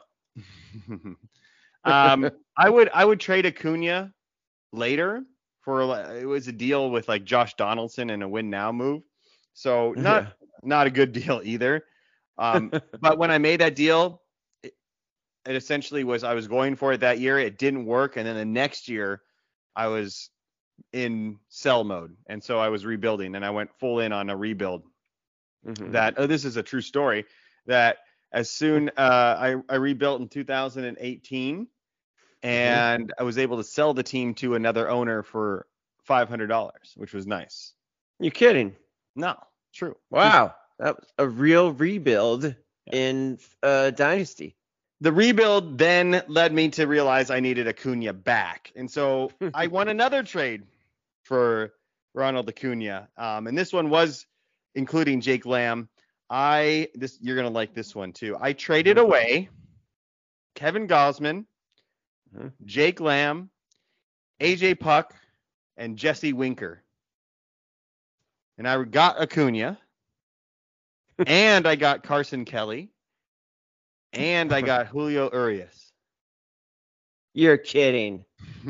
um, I would I would trade Acuna later for li- it was a deal with like Josh Donaldson and a win now move. So not Yeah. not a good deal either. Um, but when I made that deal, it, it essentially was I was going for it that year. It didn't work, and then the next year I was in sell mode, and so I was rebuilding, and I went full in on a rebuild. Mhm. That oh, this is a true story. That as soon uh, I I rebuilt in two thousand eighteen, and I was able to sell the team to another owner for five hundred dollars, which was nice. You kidding? No, true. Wow, that was a real rebuild in uh, Dynasty. The rebuild then led me to realize I needed Acuna back, and so I won another trade for Ronald Acuna, um, and this one was including Jake Lamb. I this you're gonna like this one too. I traded away Kevin Gausman, Mhm. Jake Lamb, A J Puck, and Jesse Winker, and I got Acuna, and I got Carson Kelly, and I got Julio Urias. You're kidding.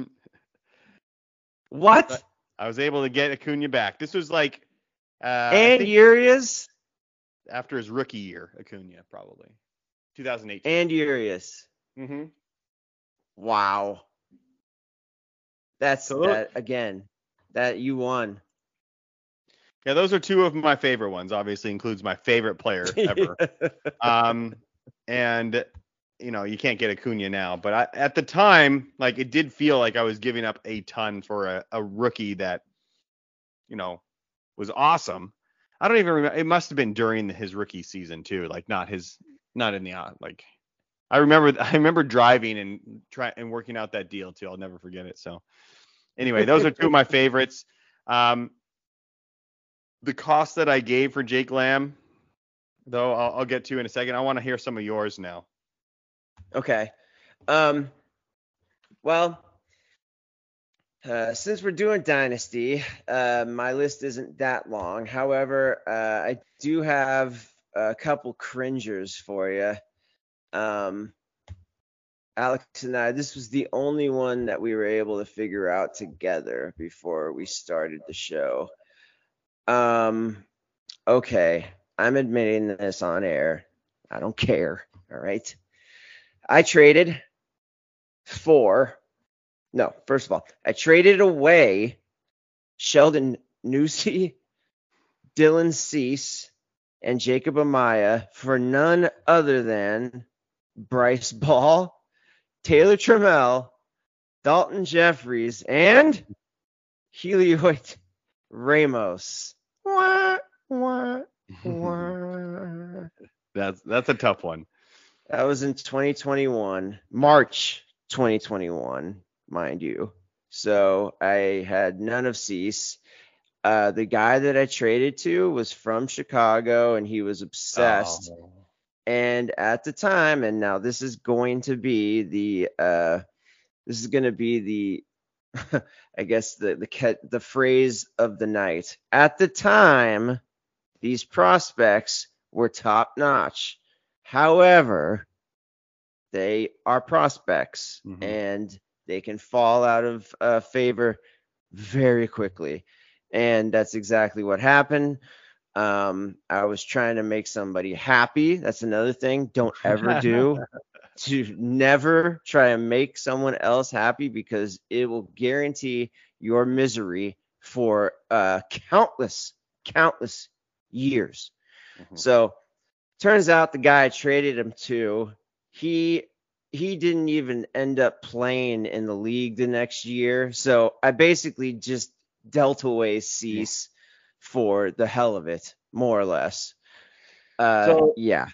What? I was able to get Acuna back. This was like uh, I and think Urias? after his rookie year, Acuna probably twenty eighteen. And Urias. Mm-hmm. Wow. That's So those- that again. That you won. Yeah, those are two of my favorite ones. Obviously, includes my favorite player ever. um, and you know you can't get Acuna now, but I, at the time, like it did feel like I was giving up a ton for a, a rookie that, you know, was awesome. I don't even remember. It must have been during his rookie season too, like not his, not in the uh, like. I remember, I remember driving and try and working out that deal too. I'll never forget it. So, anyway, those are two of my favorites. Um, the cost that I gave for Jake Lamb, though, I'll, I'll get to in a second. I want to hear some of yours now. Okay. Um. Well, uh, since we're doing Dynasty, uh, my list isn't that long. However, uh, I do have a couple cringers for you. Um, Alex and I, this was the only one that we were able to figure out together before we started the show. Um, okay, I'm admitting this on air. I don't care. All right. I traded for, no, first of all, I traded away Sheldon Newsy, Dylan Cease, and Jacob Amaya for none other than Bryce Ball, Taylor Trammell, Dalton Jeffries, and Heliot Ramos. Wah, wah, wah. That's that's a tough one. That was in twenty twenty-one, March twenty twenty-one, mind you. So I had none of Cease. Uh, the guy that I traded to was from Chicago, and he was obsessed. Oh. And at the time, and now this is going to be the, uh, this is going to be the, I guess the the the phrase of the night. At the time, these prospects were top notch. However, they are prospects, Mhm. and they can fall out of uh, favor very quickly. And that's exactly what happened. Um, I was trying to make somebody happy. That's another thing. Don't ever do. To never try and make someone else happy, because it will guarantee your misery for uh, countless, countless years. Mhm. So turns out the guy I traded him to, he he didn't even end up playing in the league the next year. So I basically just dealt away Cease for the hell of it, more or less. Uh, So- yeah.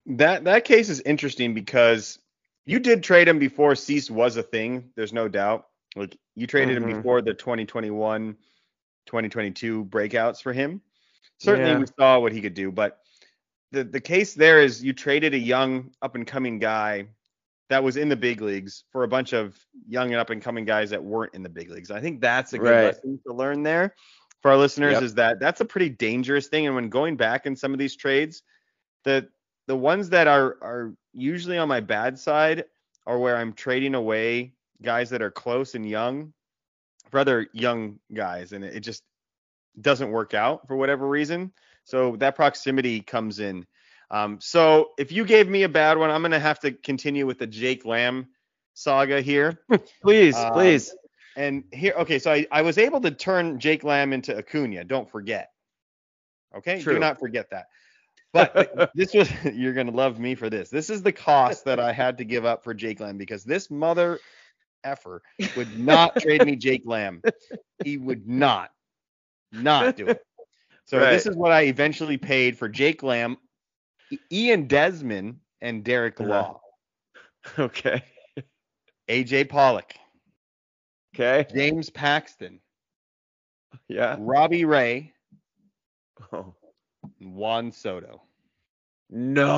That that case is interesting because you did trade him before Cease was a thing. There's no doubt. Like you traded him Mhm. before the twenty twenty-one, twenty twenty-two breakouts for him. Certainly Yeah. we saw what he could do, but the the case there is you traded a young up and coming guy that was in the big leagues for a bunch of young and up and coming guys that weren't in the big leagues. I think that's a good Right. lesson to learn there for our listeners Yep. is that that's a pretty dangerous thing. And when going back in some of these trades, the the ones that are are usually on my bad side are where I'm trading away guys that are close and young for other young guys, and it, it just doesn't work out for whatever reason. So that proximity comes in. Um, so if you gave me a bad one, I'm gonna have to continue with the Jake Lamb saga here. Please, Um, please. And here, okay, so I, I was able to turn Jake Lamb into Acuna. Don't forget. Okay, True. do not forget that. But this was, you're going to love me for this. This is the cost that I had to give up for Jake Lamb because this mother effer would not trade me Jake Lamb. He would not, not do it. So Right. this is what I eventually paid for Jake Lamb, I- Ian Desmond, and Derek Uh-huh. Law, Okay. A J Pollock, Okay. James Paxton, Yeah. Robbie Ray, Oh. and Juan Soto. No.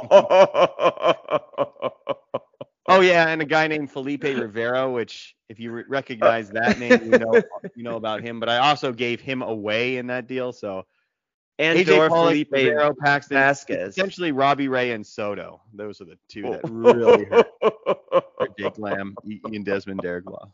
Oh yeah, and a guy named Felipe Rivera, which if you re- recognize that name, you know you know about him. But I also gave him away in that deal. So And A J Dor Pollock, Felipe Rivera, Paxton, Vasquez. essentially Robbie Ray and Soto. Those are the two that really hurt for Jake Lamb, I- Ian Desmond, Derek Law.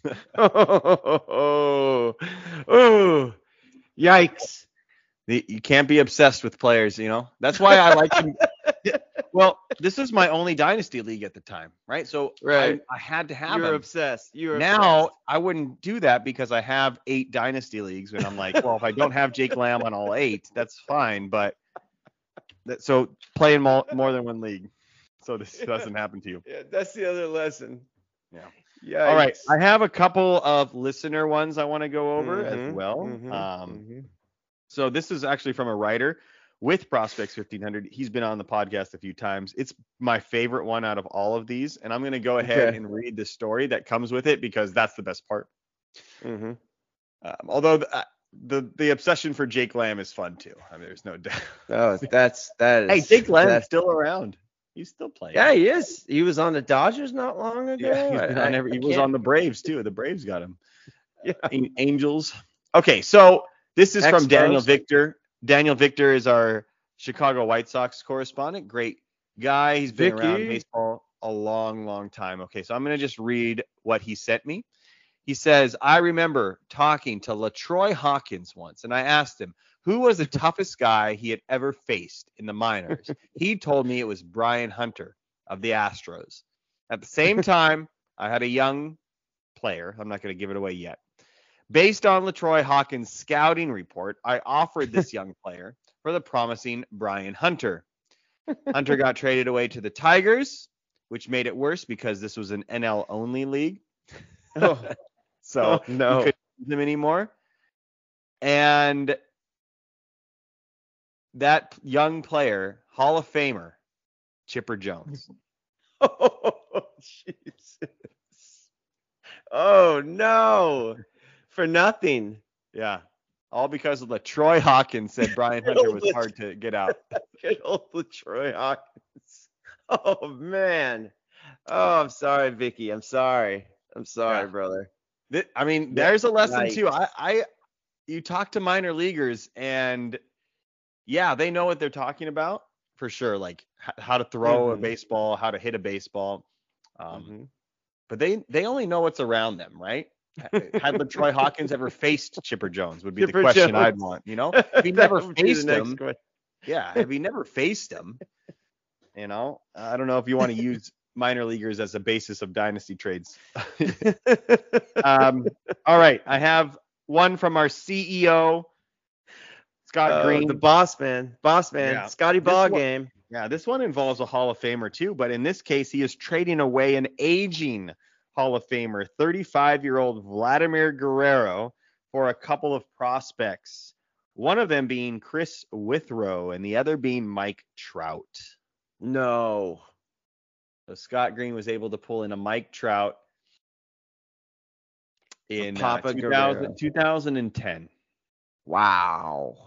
oh, oh, yikes. The- You can't be obsessed with players, you know. That's why I like him. Well, this is my only dynasty league at the time, right? So Right. I, I had to have You're him. obsessed. You're Now obsessed. I wouldn't do that because I have eight dynasty leagues, and I'm like, well, if I don't have Jake Lamb on all eight, that's fine. But that, so play in more, more than one league, so this doesn't happen to you. Yeah, that's the other lesson. Yeah. Yeah. All right, I have a couple of listener ones I want to go over as Mhm, well. mhm, Um, mhm. So this is actually from a writer with Prospects fifteen hundred. He's been on the podcast a few times. It's my favorite one out of all of these, and I'm going to go ahead Okay. and read the story that comes with it because that's the best part. Mhm. Um, although the, uh, the the obsession for Jake Lamb is fun too. I mean, there's no doubt. Oh, that's that is. Hey, Jake Lamb's that's- still around. He's still playing. Yeah, he is. He was on the Dodgers not long ago. Yeah, he's been I- on I- every, he I was can't- on the Braves too. The Braves got him. Yeah. An- Angels. Okay, so this is from Expos. Daniel Victor. Daniel Victor is our Chicago White Sox correspondent. Great guy. He's been around Vicky. baseball a long, long time. Okay, so I'm going to just read what he sent me. He says, I remember talking to LaTroy Hawkins once, and I asked him who was the toughest guy he had ever faced in the minors. He told me it was Brian Hunter of the Astros. At the same time, I had a young player. I'm not going to give it away yet. Based on LaTroy Hawkins' scouting report, I offered this young player for the promising Brian Hunter. Hunter got traded away to the Tigers, which made it worse because this was an N L only league. Oh, So oh, no. you couldn't use him anymore. And that young player, Hall of Famer, Chipper Jones. Oh, Jesus. Oh, no. For nothing. Yeah. All because of LaTroy Hawkins said Brian Hunter was hard to get out. Good old LaTroy Hawkins. Oh, man. Oh, I'm sorry, Vicky. I'm sorry. I'm sorry, Yeah. brother. Th- I mean, Yeah, there's a lesson right. too. I, I, you talk to minor leaguers, and yeah, they know what they're talking about for sure. Like h- how to throw a Mhm. baseball, how to hit a baseball. Um, Mhm. But they they only know what's around them, right? Had LaTroy Hawkins ever faced Chipper Jones would be Chipper the question Jones. I'd want. You know, if he never That would be the faced next him, question. yeah, if he never faced him, you know, I don't know if you want to use minor leaguers as a basis of dynasty trades. um, all right, I have one from our C E O, Scott Oh, Green. the boss man. Boss man. Yeah. Scotty This Ball one- game. Yeah, this one involves a Hall of Famer too, but in this case, he is trading away an aging Hall of Famer, thirty-five-year-old Vladimir Guerrero, for a couple of prospects. One of them being Chris Withrow and the other being Mike Trout. No. So Scott Green was able to pull in a Mike Trout in uh, Papa two Guerrero. thousand, two thousand ten. Wow.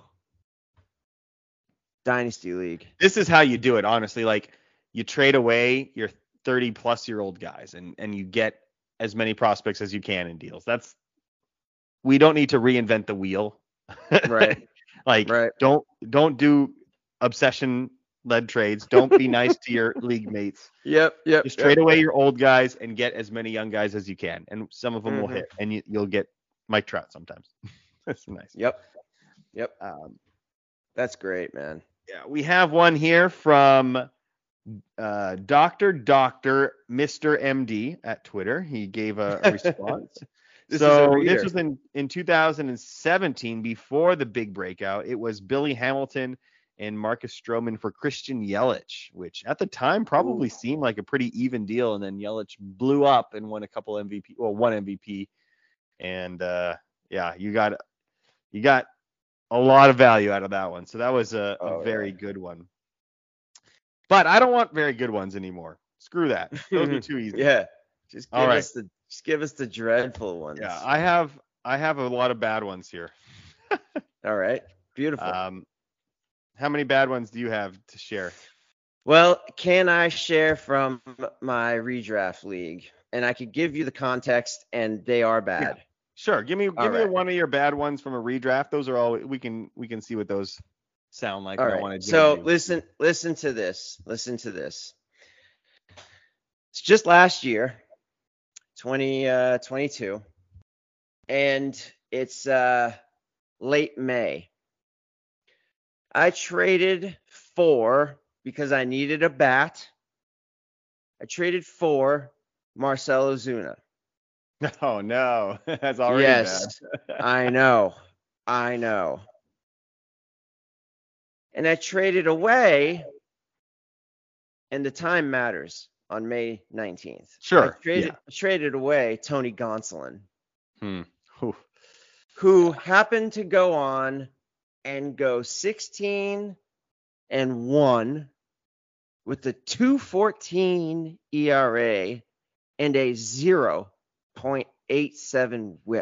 Dynasty League. This is how you do it, honestly. Like, you trade away your thirty plus year old guys and, and you get as many prospects as you can in deals. That's, we don't need to reinvent the wheel. Right. Like, Right. don't, don't do obsession led trades. Don't be nice to your league mates. Yep. Yep. Just yep. trade away your old guys and get as many young guys as you can. And some of them Mhm. will hit and you, you'll get Mike Trout sometimes. That's nice. Yep. Yep. Um, That's great, man. yeah, we have one here from uh, Doctor Doctor Mister M D at Twitter. He gave a, a response. This so is a reader. this was in, in two thousand seventeen, before the big breakout. It was Billy Hamilton and Marcus Stroman for Christian Yelich, which at the time probably Ooh. seemed like a pretty even deal. And then Yelich blew up and won a couple M V P, well, one M V P. And uh, yeah, you got you got a lot of value out of that one. So that was a, a Oh, very yeah. good one. But I don't want very good ones anymore. Screw that. Those are too easy. Yeah. Just give All right. us the just give us the dreadful ones. Yeah, I have I have a lot of bad ones here. All right. Beautiful. Um, how many bad ones do you have to share? Well, can I share from my redraft league? And I could give you the context, and they are bad. Sure. Give me give All me right. one of your bad ones from a redraft. Those are all we can we can see what those sound like. All I don't right. wanna So judge you. listen, listen to this. Listen to this. It's just last year, twenty twenty-two, and it's uh, late May. I traded for, because I needed a bat, I traded for Marcell Ozuna. Oh no, that's already Yes, bad. I know. I know. And I traded away, and the time matters, on May nineteenth. Sure, I traded, yeah. traded away Tony Gonsolin, Hmm. Whew. who happened to go on and go sixteen and one with a two fourteen E R A and a zero point eight seven whip.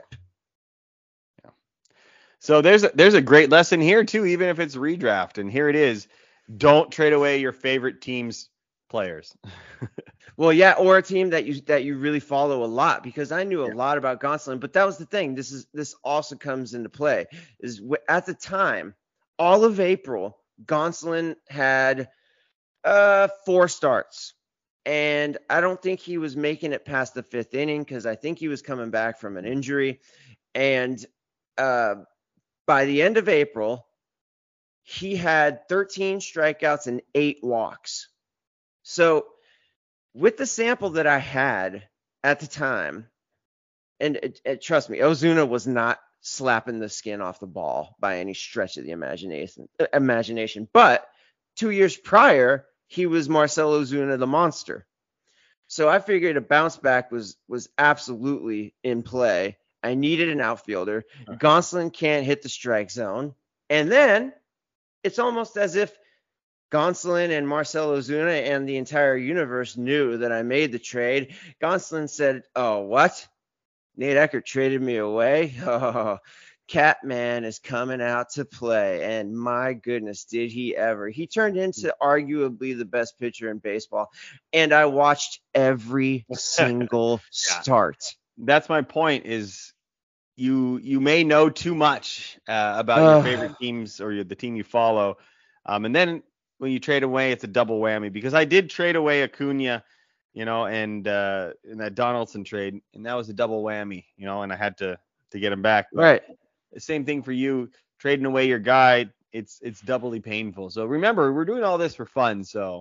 So there's a, there's a great lesson here too, even if it's redraft. And here it is: don't trade away your favorite team's players. Well, yeah, or a team that you that you really follow a lot, because I knew a Yeah. lot about Gonsolin, but that was the thing. This is this also comes into play is w- at the time, all of April, Gonsolin had uh four starts, and I don't think he was making it past the fifth inning because I think he was coming back from an injury, and uh, by the end of April, he had thirteen strikeouts and eight walks. So with the sample that I had at the time, and it, it, trust me, Ozuna was not slapping the skin off the ball by any stretch of the imagination. uh, Imagination, but two years prior, he was Marcell Ozuna the monster. So I figured a bounce back was was absolutely in play. I needed an outfielder. Okay. Gonsolin can't hit the strike zone, and then it's almost as if Gonsolin and Marcell Ozuna and the entire universe knew that I made the trade. Gonsolin said, "Oh, what? Nate Eckert traded me away? Oh, Catman is coming out to play." And my goodness, did he ever. He turned into arguably the best pitcher in baseball. And I watched every single Yeah. start. That's my point. Is you you may know too much uh, about Ugh. your favorite teams or your, the team you follow, um, and then when you trade away, it's a double whammy. Because I did trade away Acuna, you know, and uh, in that Donaldson trade, and that was a double whammy, you know, and I had to to get him back. But Right. the same thing for you, trading away your guy. It's it's doubly painful. So remember, we're doing all this for fun. So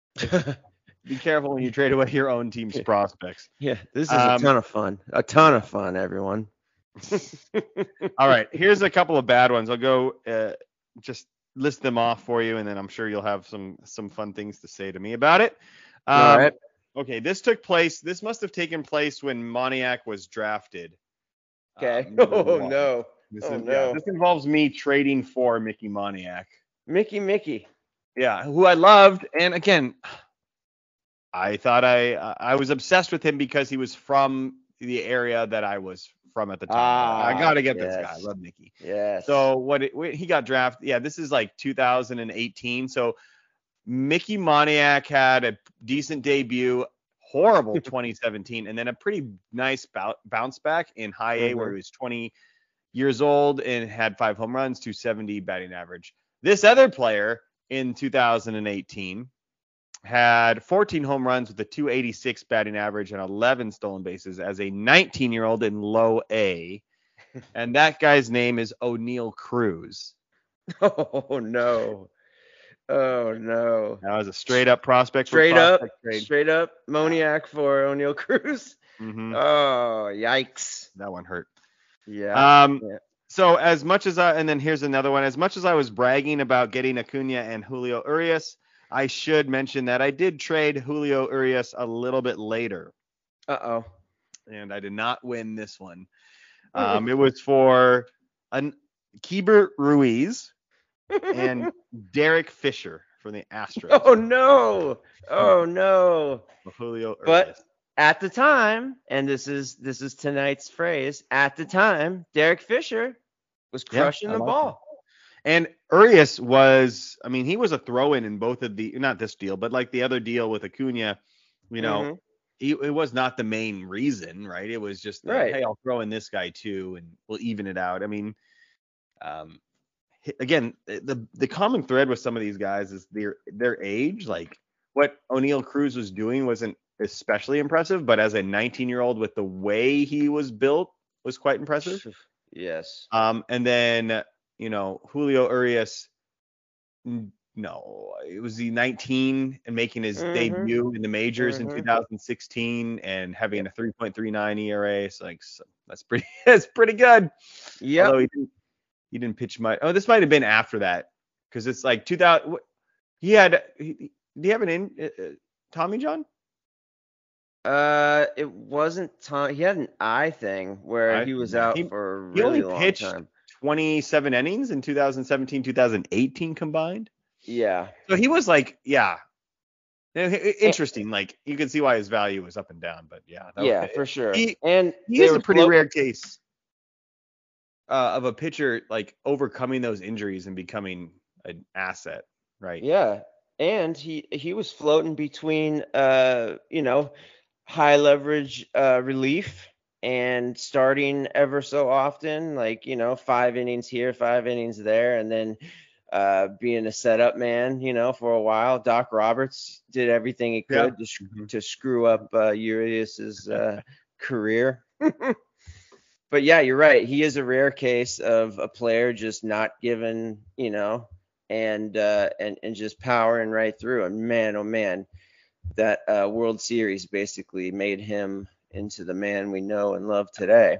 be careful when you trade away your own team's prospects. Yeah, this is Um, a ton of fun. A ton of fun, everyone. All right, here's a couple of bad ones. I'll go uh, just list them off for you, and then I'm sure you'll have some some fun things to say to me about it. Um, All right. Okay, this took place. This must have taken place when Moniak was drafted. Okay. Um, number oh, one. no. This, Oh, is, no. yeah, this involves me trading for Mickey Moniak. Mickey, Mickey. Yeah, who I loved, and again, I thought I I was obsessed with him because he was from the area that I was from at the time. I Ah, gotta get this guy. I yes. love Mickey. Yes. So what it, when he got drafted? Yeah, this is like two thousand eighteen. So Mickey Moniak had a decent debut, horrible twenty seventeen, and then a pretty nice bou- bounce back in high A Mhm. where he was twenty years old and had five home runs, two seventy batting average. This other player in two thousand eighteen had fourteen home runs with a two eighty-six batting average and eleven stolen bases as a nineteen-year-old in low A. And that guy's name is O'Neal Cruz. Oh no. Oh no. That was a straight up prospect. for Straight up, prospect trade. straight up Moniak for O'Neal Cruz. Mhm. Oh, yikes. That one hurt. Yeah. Um, yeah. So as much as I, and then here's another one. As much as I was bragging about getting Acuna and Julio Urias, I should mention that I did trade Julio Urias a little bit later, Uh-oh. and I did not win this one. Um, it was for an Keibert Ruiz and Derek Fisher for the Astros. Oh no. Oh no. Julio Urias. But at the time, and this is this is tonight's phrase, at the time, Derek Fisher was Yeah, crushing I the like ball. And Urias was, I mean, he was a throw-in in both of the, not this deal, but like the other deal with Acuna, you know, Mhm. he, it was not the main reason, right? It was just, the, Right. hey, I'll throw in this guy too, and we'll even it out. I mean, um, hi- again, the the common thread with some of these guys is their their age. Like what O'Neal Cruz was doing wasn't especially impressive, but as a nineteen-year-old with the way he was built was quite impressive. Yes. Um, and then, you know, Julio Urias, n- no, it was the nineteen and making his Mhm. debut in the majors in Mhm. two thousand sixteen and having a three point three nine E R A. So like, so that's pretty, that's pretty good. Yep. Although he didn't, he didn't pitch much. Oh, this might have been after that because it's like two thousand. what- He had, he, do you have an in, uh, uh, Tommy John? Uh, it wasn't Tom. He had an eye thing where I- he was yeah, out he- for a he really only long pitched time. twenty-seven innings in two thousand seventeen, two thousand eighteen combined. Yeah. So he was like, yeah, I- I- interesting. Like you can see why his value was up and down, but yeah, that Yeah, was, for sure. He, and he they is were a pretty float- rare case uh, of a pitcher like overcoming those injuries and becoming an asset, right? Yeah, and he he was floating between uh you know high leverage uh relief and starting ever so often, like you know five innings here, five innings there, and then uh being a setup man, you know, for a while. Doc Roberts did everything he could Yeah. to, sc- Mhm. to screw up uh, Urias's uh, career. But yeah, you're right. He is a rare case of a player just not given, you know, and uh, and and just powering right through. And man, oh man, that uh, World Series basically made him into the man we know and love today.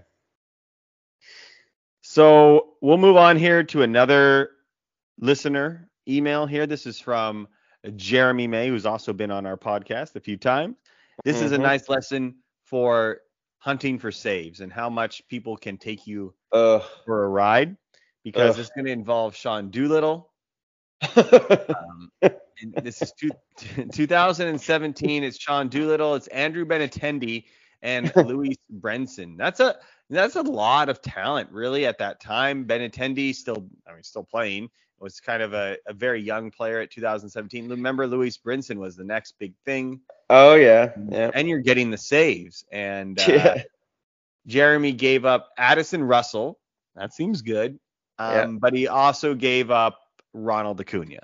So we'll move on here to another listener email here. This is from Jeremy May, who's also been on our podcast a few times. This is a Mhm. nice lesson for hunting for saves and how much people can take you Ugh. for a ride because Ugh. it's going to involve Sean Doolittle. Um, and this is two, two thousand seventeen. It's Sean Doolittle. It's Andrew Benintendi and Luis Brenson. That's a that's a lot of talent, really, at that time. Benintendi still, I mean, still playing. Was kind of a, a very young player at two thousand seventeen. Remember, Luis Brinson was the next big thing. Oh yeah, yeah. And you're getting the saves. And uh, Yeah. Jeremy gave up Addison Russell. That seems good. Um, Yeah. But he also gave up Ronald Acuna.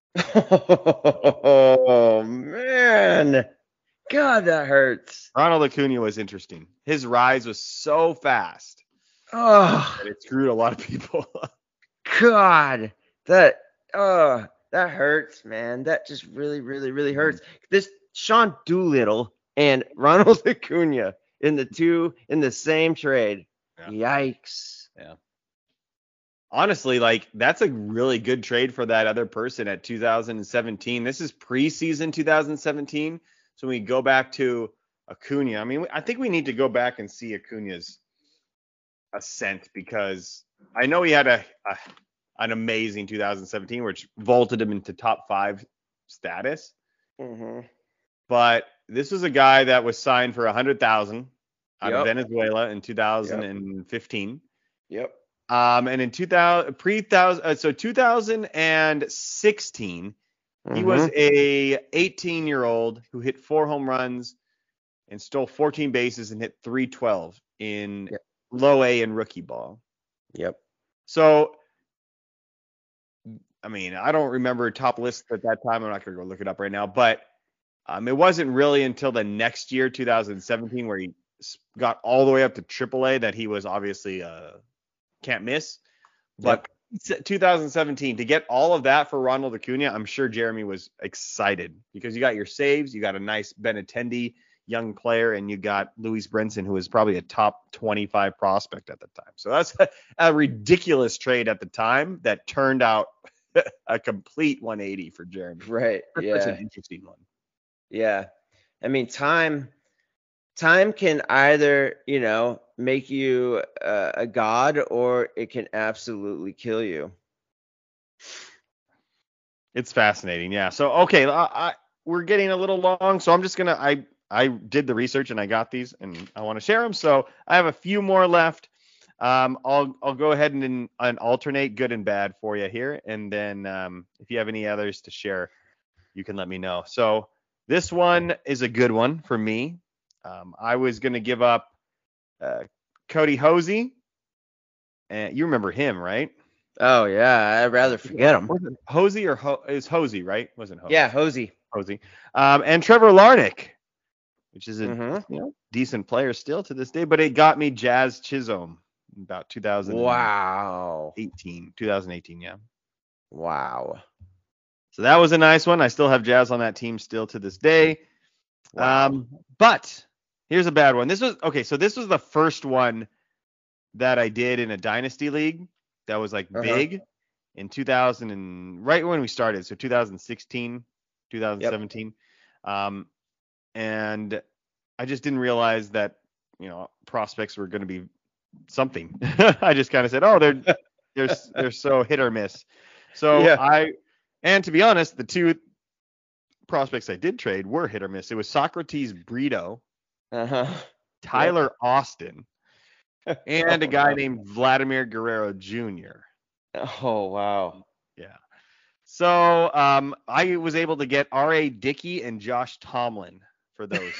Oh man, God, that hurts. Ronald Acuna was interesting. His rise was so fast Oh that it screwed a lot of people. God, that oh that hurts, man. That just really, really, really hurts. This Sean Doolittle and Ronald Acuna in the two in the same trade. Yeah. Yikes. Honestly, like that's a really good trade for that other person at two thousand seventeen. This is preseason two thousand seventeen. So when we go back to Acuna, I mean, I think we need to go back and see Acuna's ascent because I know he had a, a, an amazing two thousand seventeen, which vaulted him into top five status. Mm-hmm. But this was a guy that was signed for one hundred thousand out Yep. of Venezuela in two thousand fifteen. Yep. Um, and in two thousand, pre thousand, uh, so two thousand sixteen, he was Mhm. a eighteen year old who hit four home runs and stole fourteen bases and hit three twelve in Yep. low A and rookie ball. Yep. So, I mean, I don't remember top list at that time. I'm not going to go look it up right now, but um, it wasn't really until the next year, two thousand seventeen, where he s- got all the way up to triple A that he was obviously uh, can't miss. But s- two thousand seventeen, to get all of that for Ronald Acuna, I'm sure Jeremy was excited because you got your saves, you got a nice Benintendi young player, and you got Luis Brinson, who was probably a top twenty-five prospect at the time. So that's a, a ridiculous trade at the time that turned out a complete one eighty for Jeremy. Right. That's Yeah. such an interesting one. Yeah. I mean, time time can either, you know, make you uh, a god, or it can absolutely kill you. It's fascinating. Yeah. So, okay, I, I, we're getting a little long, so I'm just going to, I, I did the research and I got these and I want to share them. So I have a few more left. Um, I'll, I'll go ahead and, and alternate good and bad for you here. And then um, if you have any others to share, you can let me know. So this one is a good one for me. Um, I was going to give up uh, Cody Hosey. And you remember him, right? Oh yeah, I'd rather forget him. Was it Hosey or Ho- is Hosey, right? Wasn't Hosey? Yeah, Hosey. Hosey. Um, and Trevor Larnach, which is a Mhm. you know, decent player still to this day, but it got me Jazz Chisholm in about two thousand eighteen. Wow. twenty eighteen, yeah. Wow. So that was a nice one. I still have Jazz on that team still to this day. Wow. Um, but here's a bad one. This was okay. So this was the first one that I did in a dynasty league that was like Uh-huh. big in two thousand and right when we started. So two thousand sixteen, two thousand seventeen. Um, and I just didn't realize that, you know, prospects were going to be something. I just kind of said, oh, they're, they're, they're so hit or miss. So Yeah. I, and to be honest, the two prospects I did trade were hit or miss. It was Socrates Brito, Uh-huh. Tyler Austin, and a guy named Vladimir Guerrero Junior Oh wow. Yeah. So um, I was able to get R A Dickey and Josh Tomlin for those.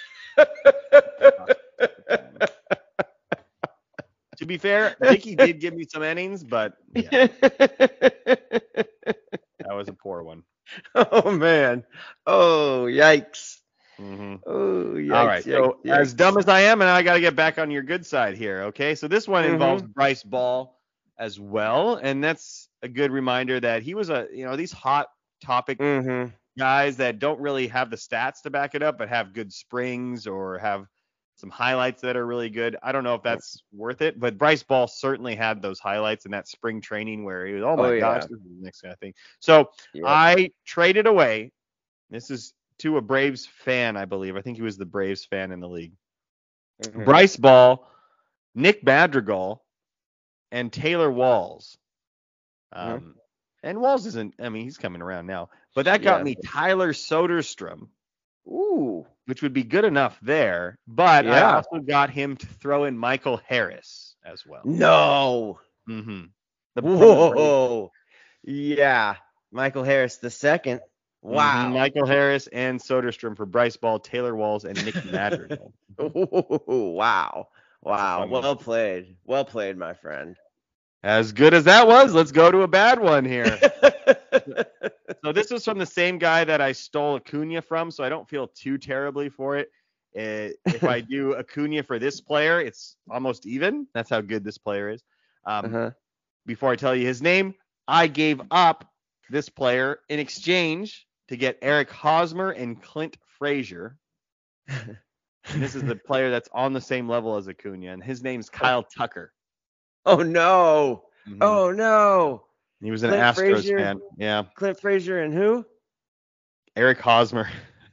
To be fair, Dickey did give me some innings, but yeah, that was a poor one. Oh man. Oh yikes. hmm Oh yikes. All right. Yikes, So yikes. as dumb as I am, and I got to get back on your good side here. Okay. So this one Mhm. involves Bryce Ball as well, and that's a good reminder that he was a, you know, these hot topic Mm-hmm. guys that don't really have the stats to back it up, but have good springs or have some highlights that are really good. I don't know if that's worth it, but Bryce Ball certainly had those highlights in that spring training where he was, oh my Oh, yeah. gosh, this is the next kind of thing. So Yep. I traded away. This is to a Braves fan, I believe. I think he was the Braves fan in the league. Mhm. Bryce Ball, Nick Madrigal, and Taylor Walls. Um, Mhm. And Walls isn't, I mean, he's coming around now. But that got Yeah. me Tyler Soderstrom, Ooh. which would be good enough there. But I Yeah. also got him to throw in Michael Harris as well. No. Mm-hmm. The Whoa. Yeah. Michael Harris the second. Wow. Mhm, Michael Harris and Soderstrom for Bryce Ball, Taylor Walls, and Nick Madrigal. Wow. Wow. fun one. Well played. Well played, my friend. As good as that was, let's go to a bad one here. So this was from the same guy that I stole Acuna from, so I don't feel too terribly for it. Uh, if I do Acuna for this player, it's almost even. That's how good this player is. Um, Uh-huh. Before I tell you his name, I gave up this player in exchange to get Eric Hosmer and Clint Frazier. And this is the player that's on the same level as Acuna, and his name's Kyle Tucker. Oh no. Mhm. Oh no. He was an Clint Astros Frazier? fan. Yeah, Clint Frazier and who? Eric Hosmer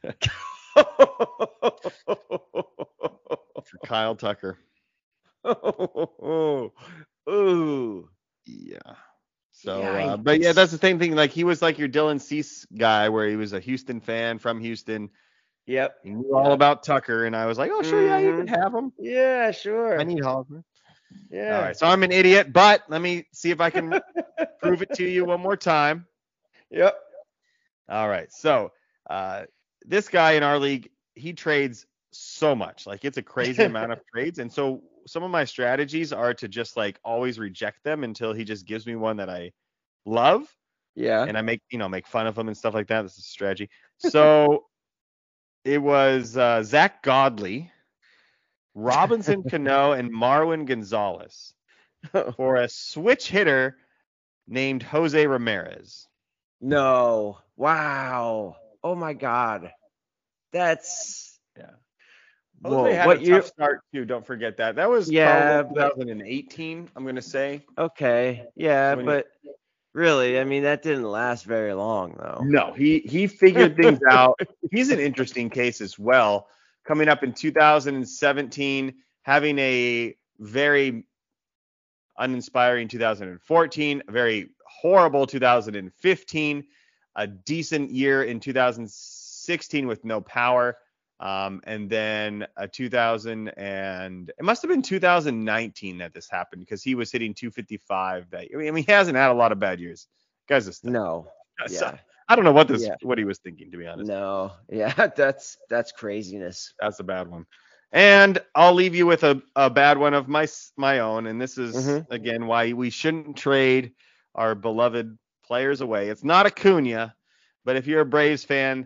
for Kyle Tucker. Ooh. Yeah. So, uh, but yeah, that's the same thing. Like he was like your Dylan Cease guy, where he was a Houston fan from Houston. Yep. He knew all about Tucker, and I was like, oh, sure, yeah, you Mhm. can have him. Yeah, sure. I need Hosmer. Yeah. All right, so I'm an idiot, but let me see if I can prove it to you one more time. Yep. All right, so uh, this guy in our league, he trades so much. Like it's a crazy amount of trades, and so some of my strategies are to just like always reject them until he just gives me one that I love. Yeah. And I make, you know, make fun of him and stuff like that. This is a strategy. So it was uh, Zach Godley, Robinson Cano, and Marwin Gonzalez for a switch hitter named Jose Ramirez. No. Wow. Oh my God. That's Yeah. Whoa, Jose had what a year? tough start too. Don't forget that. That was Yeah, probably but- twenty eighteen. I'm gonna say. Okay. Yeah, When he- but really, I mean, that didn't last very long, though. No, he he figured things out. He's an interesting case as well. Coming up in two thousand seventeen, having a very uninspiring two thousand fourteen, a very horrible two thousand fifteen, a decent year in two thousand sixteen with no power, um, and then a two thousand and it must have been two thousand nineteen that this happened because he was hitting two fifty-five. That I mean, he hasn't had a lot of bad years. Guys, this No. so, Yeah. I don't know what this Yeah. what he was thinking, to be honest. No. Yeah, that's that's craziness. That's a bad one. And I'll leave you with a, a bad one of my my own. And this is, Mhm. again, why we shouldn't trade our beloved players away. It's not Acuna, but if you're a Braves fan,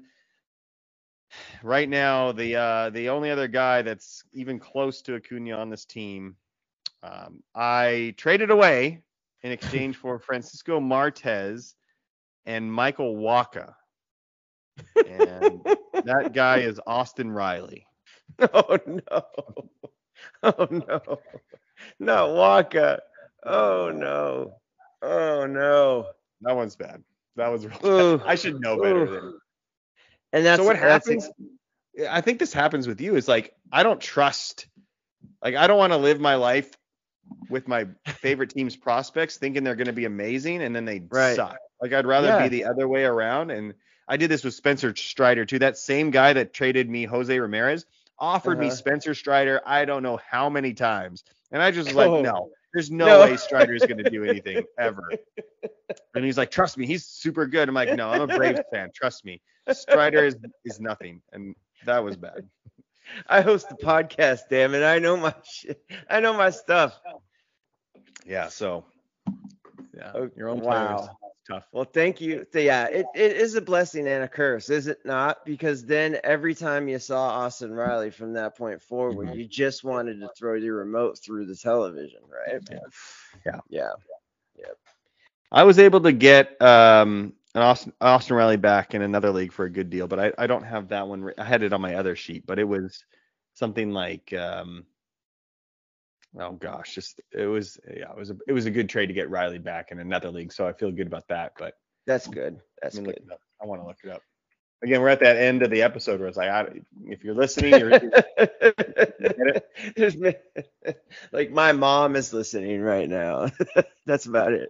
right now, the uh, the only other guy that's even close to Acuna on this team, um, I traded away in exchange for Francisco Martez and Michael Wacha. And that guy is Austin Riley. Oh no. Oh no. Not Waka. Oh no. Oh no. That one's bad. That was real Ooh. bad. I should know better Ooh. than. And that's So what that's happens? I think this happens with you. Is like I don't trust. Like I don't want to live my life with my favorite team's prospects thinking they're going to be amazing and then they Right. suck. Like I'd rather Yeah. be the other way around. And I did this with Spencer Strider too. That same guy that traded me Jose Ramirez offered me Uh-huh. Spencer Strider. I don't know how many times. And I just was like, Oh. no, there's no, No. way Strider's going to do anything ever. And he's like, trust me, he's super good. I'm like, no, I'm a Braves fan. Trust me. Strider is, is nothing. And that was bad. I host the podcast, damn it. I know my shit. I know my stuff. Yeah. So, yeah, Oh, your own wow. players. It's tough. Well, thank you. Th- Yeah, it, it is a blessing and a curse, is it not? Because then every time you saw Austin Riley from that point forward, Mhm. you just wanted to throw your remote through the television, right? Yeah. Yeah. Yeah. I was able to get um, an Austin, Austin Riley back in another league for a good deal, but I, I don't have that one. Re- I had it on my other sheet, but it was something like, um, oh gosh, just it was yeah, it was a, it was a good trade to get Riley back in another league, so I feel good about that. But That's good. That's let me look good. it up. I want to look it up. Again, we're at that end of the episode where it's like, I, if you're listening, you're, There's me- like my mom is listening right now. That's about it.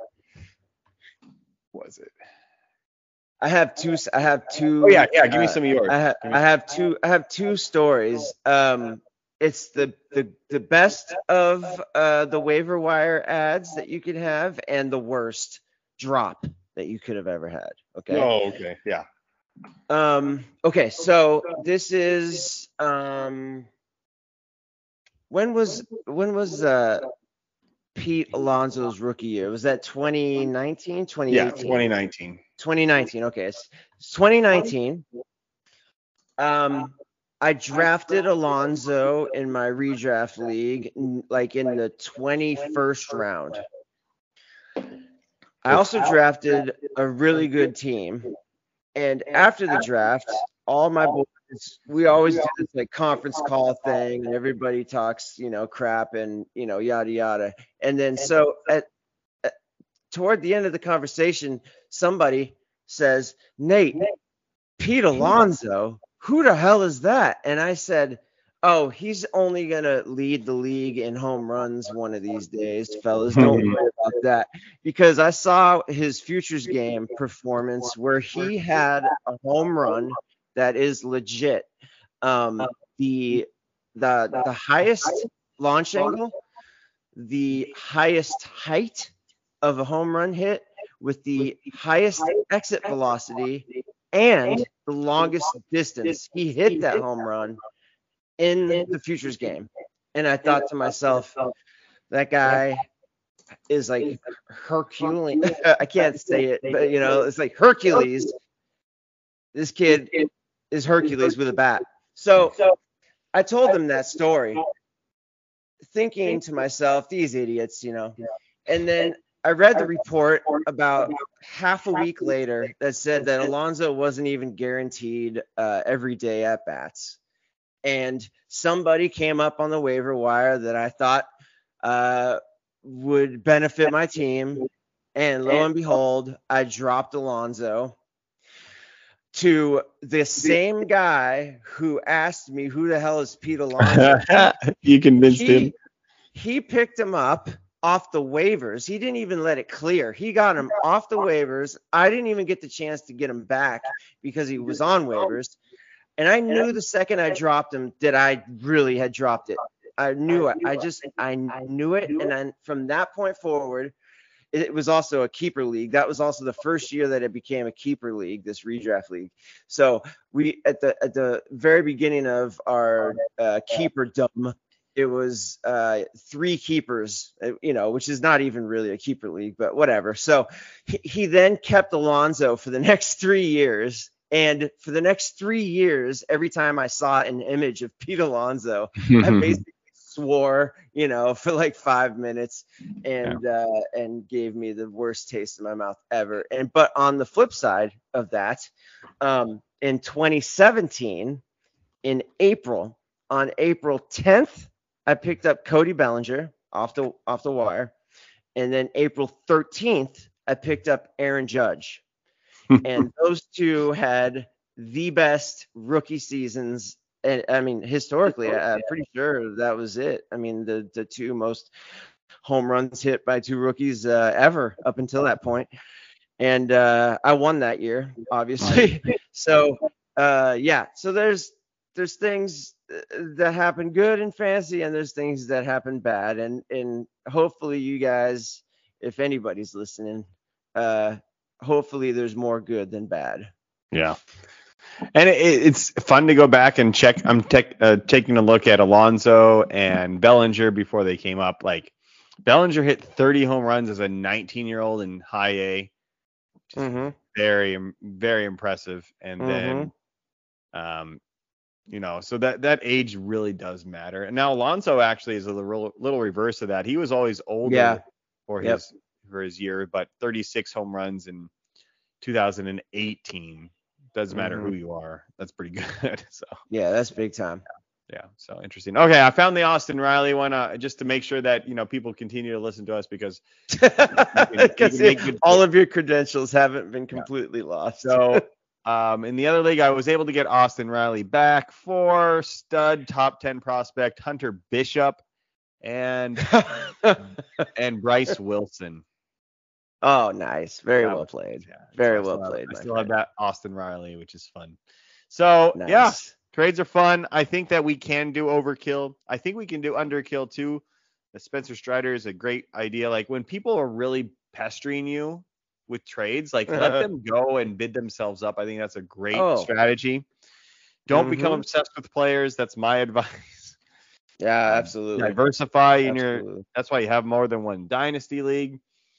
was it? I have two. I have two. Oh yeah, yeah. Give me uh, some of yours. I, ha- Give me I have two. I have two stories. Um, it's the the the best of uh the waiver wire ads that you could have, and the worst drop that you could have ever had. Okay. Oh, okay. Yeah. Um. Okay. So this is um. When was when was uh Pete Alonso's rookie year? Was that twenty nineteen, twenty Yeah. eighteen? twenty nineteen. twenty nineteen. Okay, it's it's twenty nineteen. Um, I drafted Alonso in my redraft league, n- like in the twenty-first round. I also drafted a really good team, and after the draft, all my boys, we always do this like conference call thing, and everybody talks, you know, crap and you know, yada yada. And then so at, at toward the end of the conversation, somebody says, Nate, Pete Alonso, who the hell is that? And I said, Oh, he's only going to lead the league in home runs one of these days, fellas. Don't worry about that. Because I saw his Futures game performance where he had a home run that is legit. Um, the the the highest launch angle, the highest height of a home run hit with the highest exit velocity and the longest distance. He hit that home run in the Futures game. And I thought to myself, that guy is like Herculean. I can't say it, but you know, it's like Hercules. This kid is Hercules with a bat. So I told him that story, thinking to myself, these idiots, you know. And then I read the report about half a week later that said that Alonso wasn't even guaranteed uh, every day at bats. And somebody came up on the waiver wire that I thought uh, would benefit my team. And lo and behold, I dropped Alonso to the same guy who asked me who the hell is Pete Alonso. You convinced he, him. He picked him up off the waivers. He didn't even let it clear. He got him off the waivers. I didn't even get the chance to get him back because he was on waivers. And I knew the second I dropped him that I really had dropped it. I knew it. I just, I knew it. And then from that point forward, it was also a keeper league. That was also the first year that it became a keeper league, this redraft league. So we, at the at the very beginning of our uh, keeperdom, it was uh, three keepers, you know, which is not even really a keeper league, but whatever. So he, he then kept Alonso for the next three years. And for the next three years, every time I saw an image of Pete Alonso, I basically swore, you know, for like five minutes and yeah. uh, and gave me the worst taste in my mouth ever. And but on the flip side of that, um, in twenty seventeen, in April, on April tenth, I picked up Cody Bellinger off the off the wire, and then April thirteenth, I picked up Aaron Judge. And those two had the best rookie seasons. And I mean, historically, I'm pretty sure that was it. I mean, the, the two most home runs hit by two rookies uh, ever up until that point. And uh, I won that year, obviously. so, uh, yeah, so there's there's things that happen good in fantasy and there's things that happen bad. And, and hopefully you guys, if anybody's listening, uh, hopefully there's more good than bad. Yeah. And it, it's fun to go back and check. I'm tech, uh, taking a look at Alonso and Bellinger before they came up. Like Bellinger hit thirty home runs as a nineteen year old in high A. Mm-hmm. Very, very impressive. And mm-hmm. then, um, you know, so that, that age really does matter. And now Alonso actually is a little, little reverse of that. He was always older yeah. for yep. his, for his year, but thirty-six home runs in two thousand eighteen. Doesn't matter mm-hmm. who you are. That's pretty good. So yeah, that's big time. Yeah, so interesting. Okay, I found the Austin Riley one uh, just to make sure that, you know, people continue to listen to us because you can, you can good, all of your credentials haven't been completely yeah. lost. So um, in the other league, I was able to get Austin Riley back for stud top ten prospect Hunter Bishop and and Bryce Wilson. Oh, nice. Very yeah, well played. Yeah, Very so well I played. I still friend. have that Austin Riley, which is fun. So, nice. yeah, trades are fun. I think that we can do overkill. I think we can do underkill too. The Spencer Strider is a great idea. Like when people are really pestering you with trades, like let them go and bid themselves up. I think that's a great oh. strategy. Don't mm-hmm. become obsessed with players. That's my advice. Yeah, um, absolutely. Diversify in absolutely. your. That's why you have more than one dynasty league.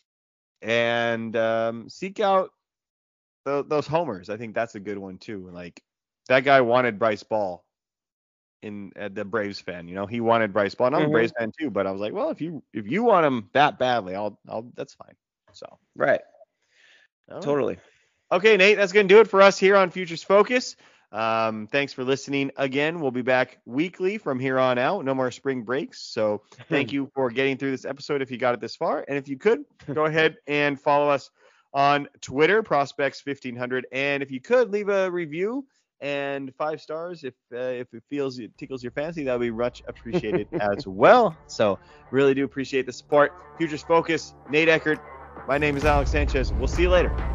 And um, seek out the, those homers. I think that's a good one too. Like that guy wanted Bryce Ball in uh, the Braves fan. You know, he wanted Bryce Ball. And I'm mm-hmm. a Braves fan too, but I was like, well, if you if you want him that badly, I'll I'll that's fine. So right, right. Totally. Okay, Nate, that's gonna do it for us here on Futures Focus. Um, thanks for listening again. We'll be back weekly from here on out. No more spring breaks. So thank you for getting through this episode if you got it this far. And if you could, go ahead and follow us on Twitter, Prospects fifteen hundred. And if you could, leave a review and five stars if uh, if it feels it tickles your fancy. That would be much appreciated as well. So really do appreciate the support. Futures Focus, Nate Eckert. My name is Alex Sanchez. We'll see you later.